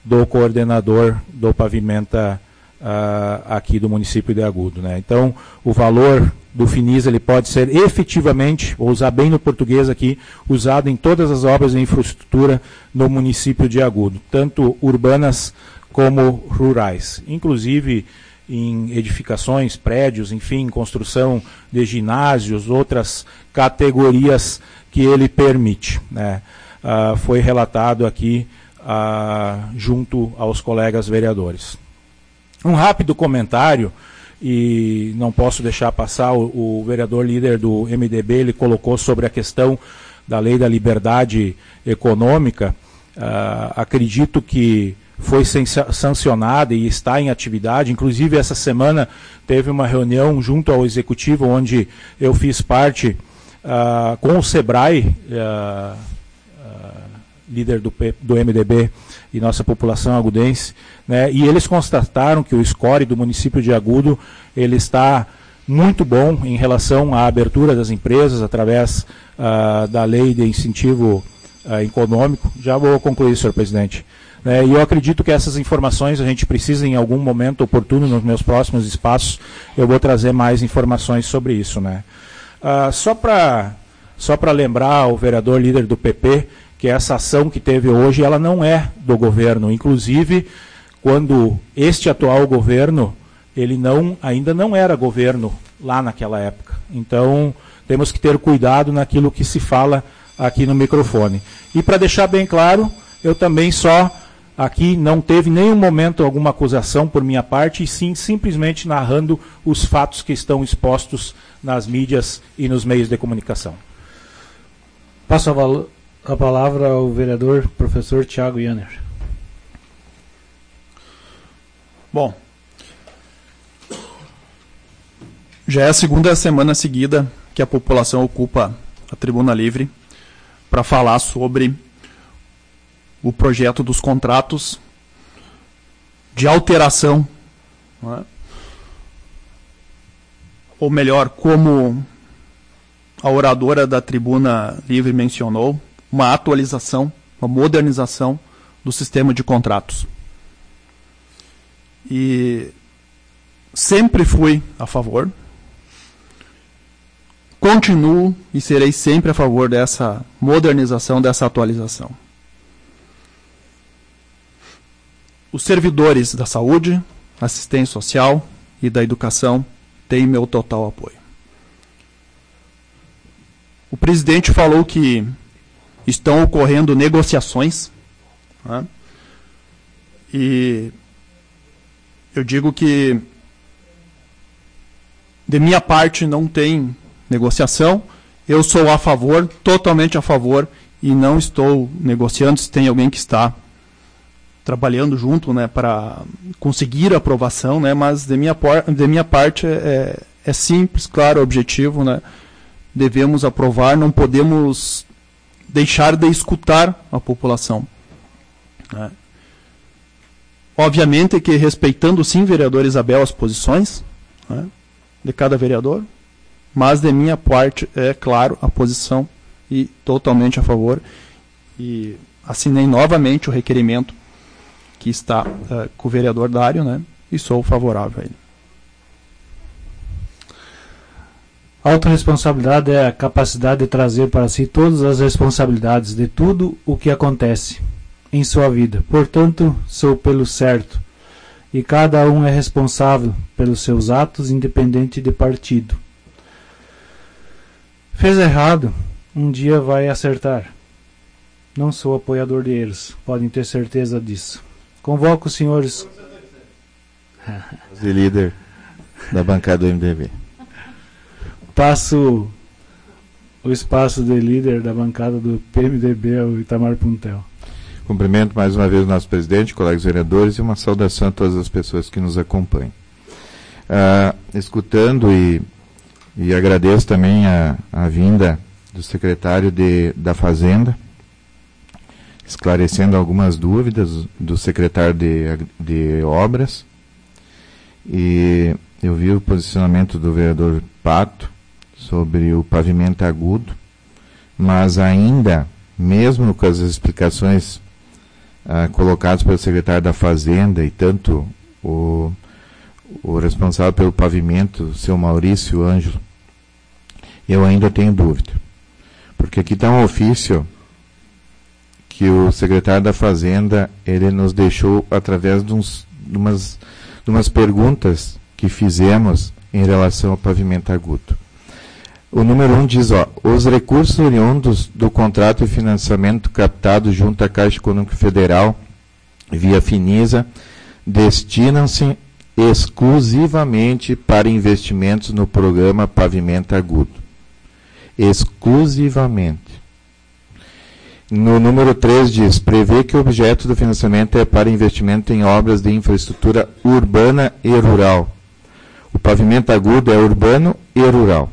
do coordenador do Pavimenta uh, aqui do município de Agudo, né? Então, o valor do FINIS ele pode ser efetivamente, vou usar bem no português aqui, usado em todas as obras de infraestrutura no município de Agudo, tanto urbanas como rurais, inclusive em edificações, prédios, enfim, construção de ginásios, outras categorias que ele permite, né? Uh, foi relatado aqui uh, junto aos colegas vereadores. Um rápido comentário, e não posso deixar passar, o, o vereador líder do M D B, ele colocou sobre a questão da lei da liberdade econômica. Uh, acredito que foi sancionada e está em atividade. Inclusive, essa semana teve uma reunião junto ao Executivo, onde eu fiz parte uh, com o SEBRAE, uh, uh, líder do, P, do M D B e nossa população agudense, né, e eles constataram que o score do município de Agudo ele está muito bom em relação à abertura das empresas através uh, da lei de incentivo uh, econômico. Já vou concluir, senhor presidente. É, e eu acredito que essas informações a gente precisa, em algum momento oportuno, nos meus próximos espaços, eu vou trazer mais informações sobre isso, né? Ah, só para só para lembrar o vereador líder do P P que essa ação que teve hoje, ela não é do governo. Inclusive, quando este atual governo, ele não, ainda não era governo lá naquela época. Então, temos que ter cuidado naquilo que se fala aqui no microfone. E para deixar bem claro, eu também só... Aqui não teve nenhum momento alguma acusação por minha parte, e sim simplesmente narrando os fatos que estão expostos nas mídias e nos meios de comunicação. Passo a, a palavra ao vereador professor Tiago Janner. Bom, já é a segunda semana seguida que a população ocupa a Tribuna Livre para falar sobre o projeto dos contratos de alteração, não é? Ou melhor, como a oradora da Tribuna Livre mencionou, uma atualização, uma modernização do sistema de contratos. E sempre fui a favor, continuo e serei sempre a favor dessa modernização, dessa atualização. Os servidores da saúde, assistência social e da educação têm meu total apoio. O presidente falou que estão ocorrendo negociações, né? E eu digo que de minha parte não tem negociação, eu sou a favor, totalmente a favor, e não estou negociando se tem alguém que está trabalhando junto, né, para conseguir a aprovação, né, mas de minha, de minha parte é, é simples, claro, objetivo, né, devemos aprovar, não podemos deixar de escutar a população, né. Obviamente que respeitando sim, vereador Isabel, as posições, né, de cada vereador, mas de minha parte é claro a posição e totalmente a favor, e assinei novamente o requerimento que está uh, com o vereador Dário, né, e sou favorável a ele. Autoresponsabilidade é a capacidade de trazer para si todas as responsabilidades de tudo o que acontece em sua vida. Portanto, sou pelo certo, e cada um é responsável pelos seus atos, independente de partido. Fez errado, um dia vai acertar. Não sou apoiador de eles, podem ter certeza disso. Convoco os senhores... E líder da bancada do M D B. Passo o espaço de líder da bancada do P M D B ao Itamar Puntel. Cumprimento mais uma vez o nosso presidente, colegas vereadores, e uma saudação a todas as pessoas que nos acompanham. Ah, escutando e, e agradeço também a, a vinda do secretário de, da Fazenda, esclarecendo algumas dúvidas do secretário de, de Obras, e eu vi o posicionamento do vereador Pato sobre o pavimento agudo, mas ainda, mesmo com as explicações ah, colocados pelo secretário da Fazenda e tanto o, o responsável pelo pavimento, o seu Maurício Ângelo, eu ainda tenho dúvida. Porque aqui está um ofício que o secretário da Fazenda ele nos deixou através de, uns, de, umas, de umas perguntas que fizemos em relação ao pavimento agudo. O número um diz, ó, os recursos oriundos do contrato de financiamento captado junto à Caixa Econômica Federal via Finisa destinam-se exclusivamente para investimentos no programa Pavimento Agudo. Exclusivamente. No número três diz, prevê que o objeto do financiamento é para investimento em obras de infraestrutura urbana e rural. O pavimento agudo é urbano e rural.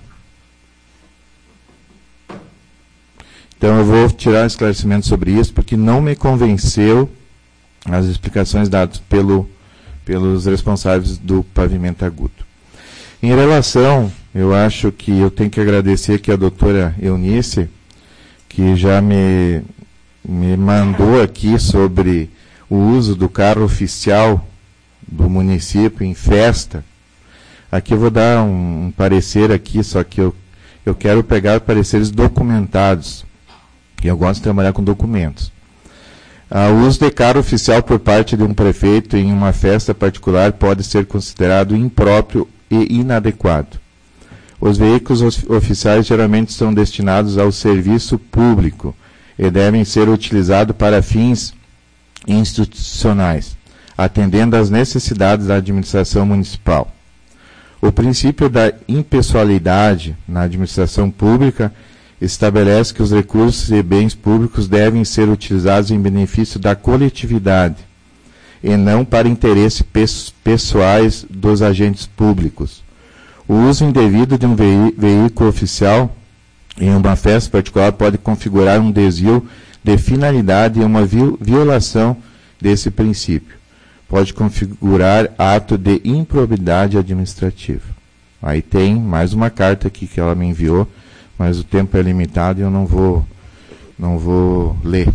Então eu vou tirar esclarecimento sobre isso, porque não me convenceu as explicações dadas pelo, pelos responsáveis do pavimento agudo. Em relação, eu acho que eu tenho que agradecer aqui a doutora Eunice, que já me, me mandou aqui sobre o uso do carro oficial do município em festa. Aqui eu vou dar um, um parecer aqui, só que eu, eu quero pegar pareceres documentados. E eu gosto de trabalhar com documentos. Ah, o uso de carro oficial por parte de um prefeito em uma festa particular pode ser considerado impróprio e inadequado. Os veículos oficiais geralmente são destinados ao serviço público e devem ser utilizados para fins institucionais, atendendo às necessidades da administração municipal. O princípio da impessoalidade na administração pública estabelece que os recursos e bens públicos devem ser utilizados em benefício da coletividade e não para interesses pessoais dos agentes públicos. O uso indevido de um veículo oficial em uma festa particular pode configurar um desvio de finalidade e uma violação desse princípio. Pode configurar ato de improbidade administrativa. Aí tem mais uma carta aqui que ela me enviou, mas o tempo é limitado e eu não vou, não vou ler.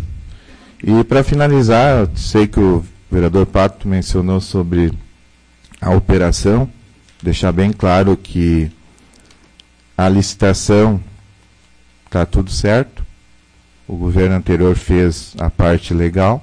E para finalizar, eu sei que o vereador Pato mencionou sobre a operação, deixar bem claro que a licitação está tudo certo, o governo anterior fez a parte legal,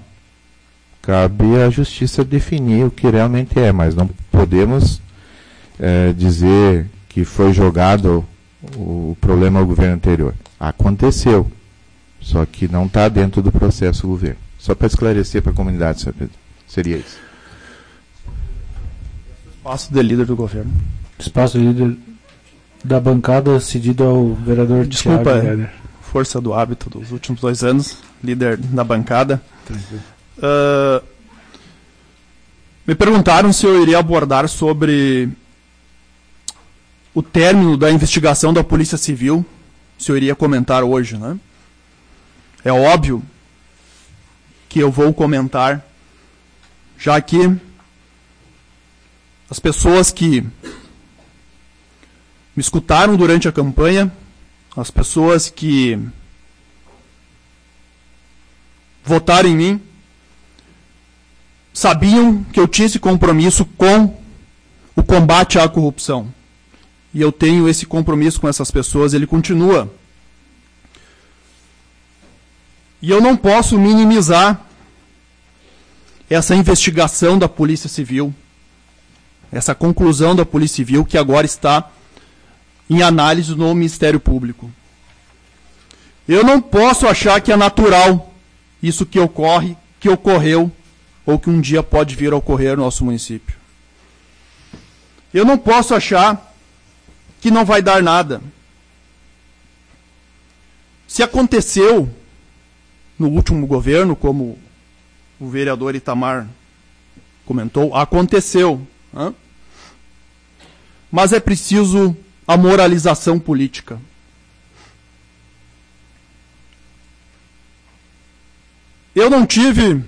cabe à justiça definir o que realmente é, mas não podemos é, dizer que foi jogado o problema ao governo anterior. Aconteceu, só que não está dentro do processo do governo. Só para esclarecer para a comunidade, senhor Pedro. Seria isso. Espaço de líder do governo. Espaço de líder da bancada cedido ao vereador Desculpa, Thiago, é, força do hábito dos últimos dois anos, líder da bancada. Uh, me perguntaram se eu iria abordar sobre o término da investigação da Polícia Civil, se eu iria comentar hoje, né? É óbvio que eu vou comentar, já que as pessoas que me escutaram durante a campanha, as pessoas que votaram em mim, sabiam que eu tinha esse compromisso com o combate à corrupção. E eu tenho esse compromisso com essas pessoas, ele continua. E eu não posso minimizar essa investigação da Polícia Civil, essa conclusão da Polícia Civil que agora está em análise no Ministério Público. Eu não posso achar que é natural isso que ocorre, que ocorreu, ou que um dia pode vir a ocorrer no nosso município. Eu não posso achar que não vai dar nada. Se aconteceu no último governo, como o vereador Itamar comentou, aconteceu. Hein? Mas é preciso a moralização política. Eu não tive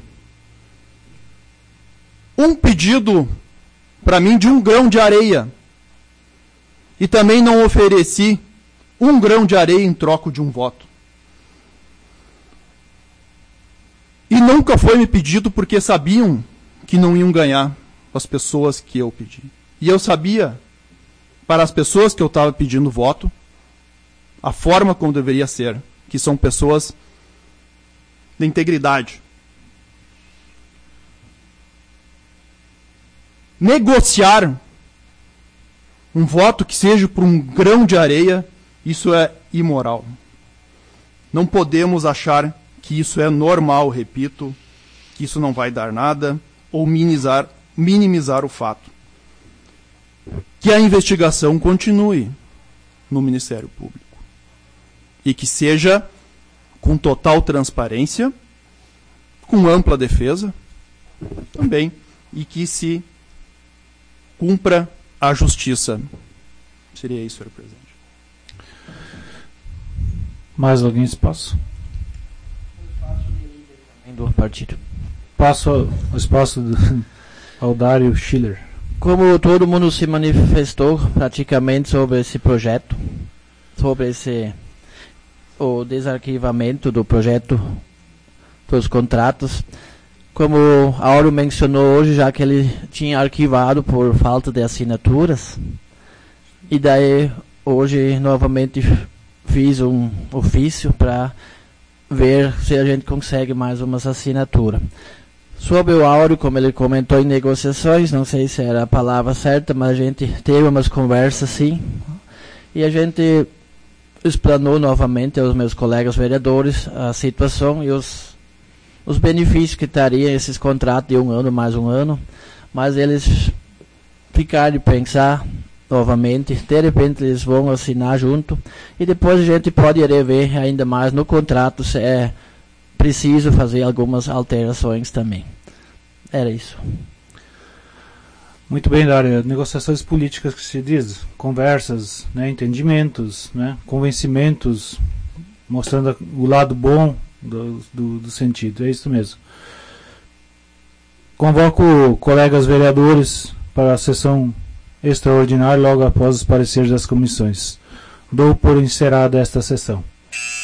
um pedido para mim de um grão de areia. E também não ofereci um grão de areia em troca de um voto. E nunca foi me pedido porque sabiam que não iam ganhar as pessoas que eu pedi. E eu sabia, para as pessoas que eu estava pedindo voto, a forma como deveria ser, que são pessoas de integridade. Negociar um voto que seja por um grão de areia, isso é imoral. Não podemos achar que isso é normal, repito, que isso não vai dar nada, ou minimizar, minimizar o fato. Que a investigação continue no Ministério Público. E que seja com total transparência, com ampla defesa, também, e que se cumpra a justiça. Seria isso, senhor presidente. Mais alguém espaço? Do partido. Passo o espaço do, ao Dário Schiller. Como todo mundo se manifestou praticamente sobre esse projeto, sobre esse o desarquivamento do projeto dos contratos, como Auro mencionou hoje, já que ele tinha arquivado por falta de assinaturas, e daí hoje novamente fiz um ofício para ver se a gente consegue mais umas assinaturas. Sobre o Áureo, como ele comentou em negociações, não sei se era a palavra certa, mas a gente teve umas conversas sim, e a gente explanou novamente aos meus colegas vereadores a situação e os, os benefícios que teriam esses contratos de um ano mais um ano, mas eles ficaram de pensar novamente, de repente eles vão assinar junto, e depois a gente pode rever ainda mais no contrato se é preciso fazer algumas alterações também. Era isso. Muito bem, Dário. Negociações políticas que se diz, conversas, né, entendimentos, né, convencimentos, mostrando o lado bom do, do, do sentido. É isso mesmo. Convoco colegas vereadores para a sessão extraordinária logo após os pareceres das comissões. Dou por encerrada esta sessão.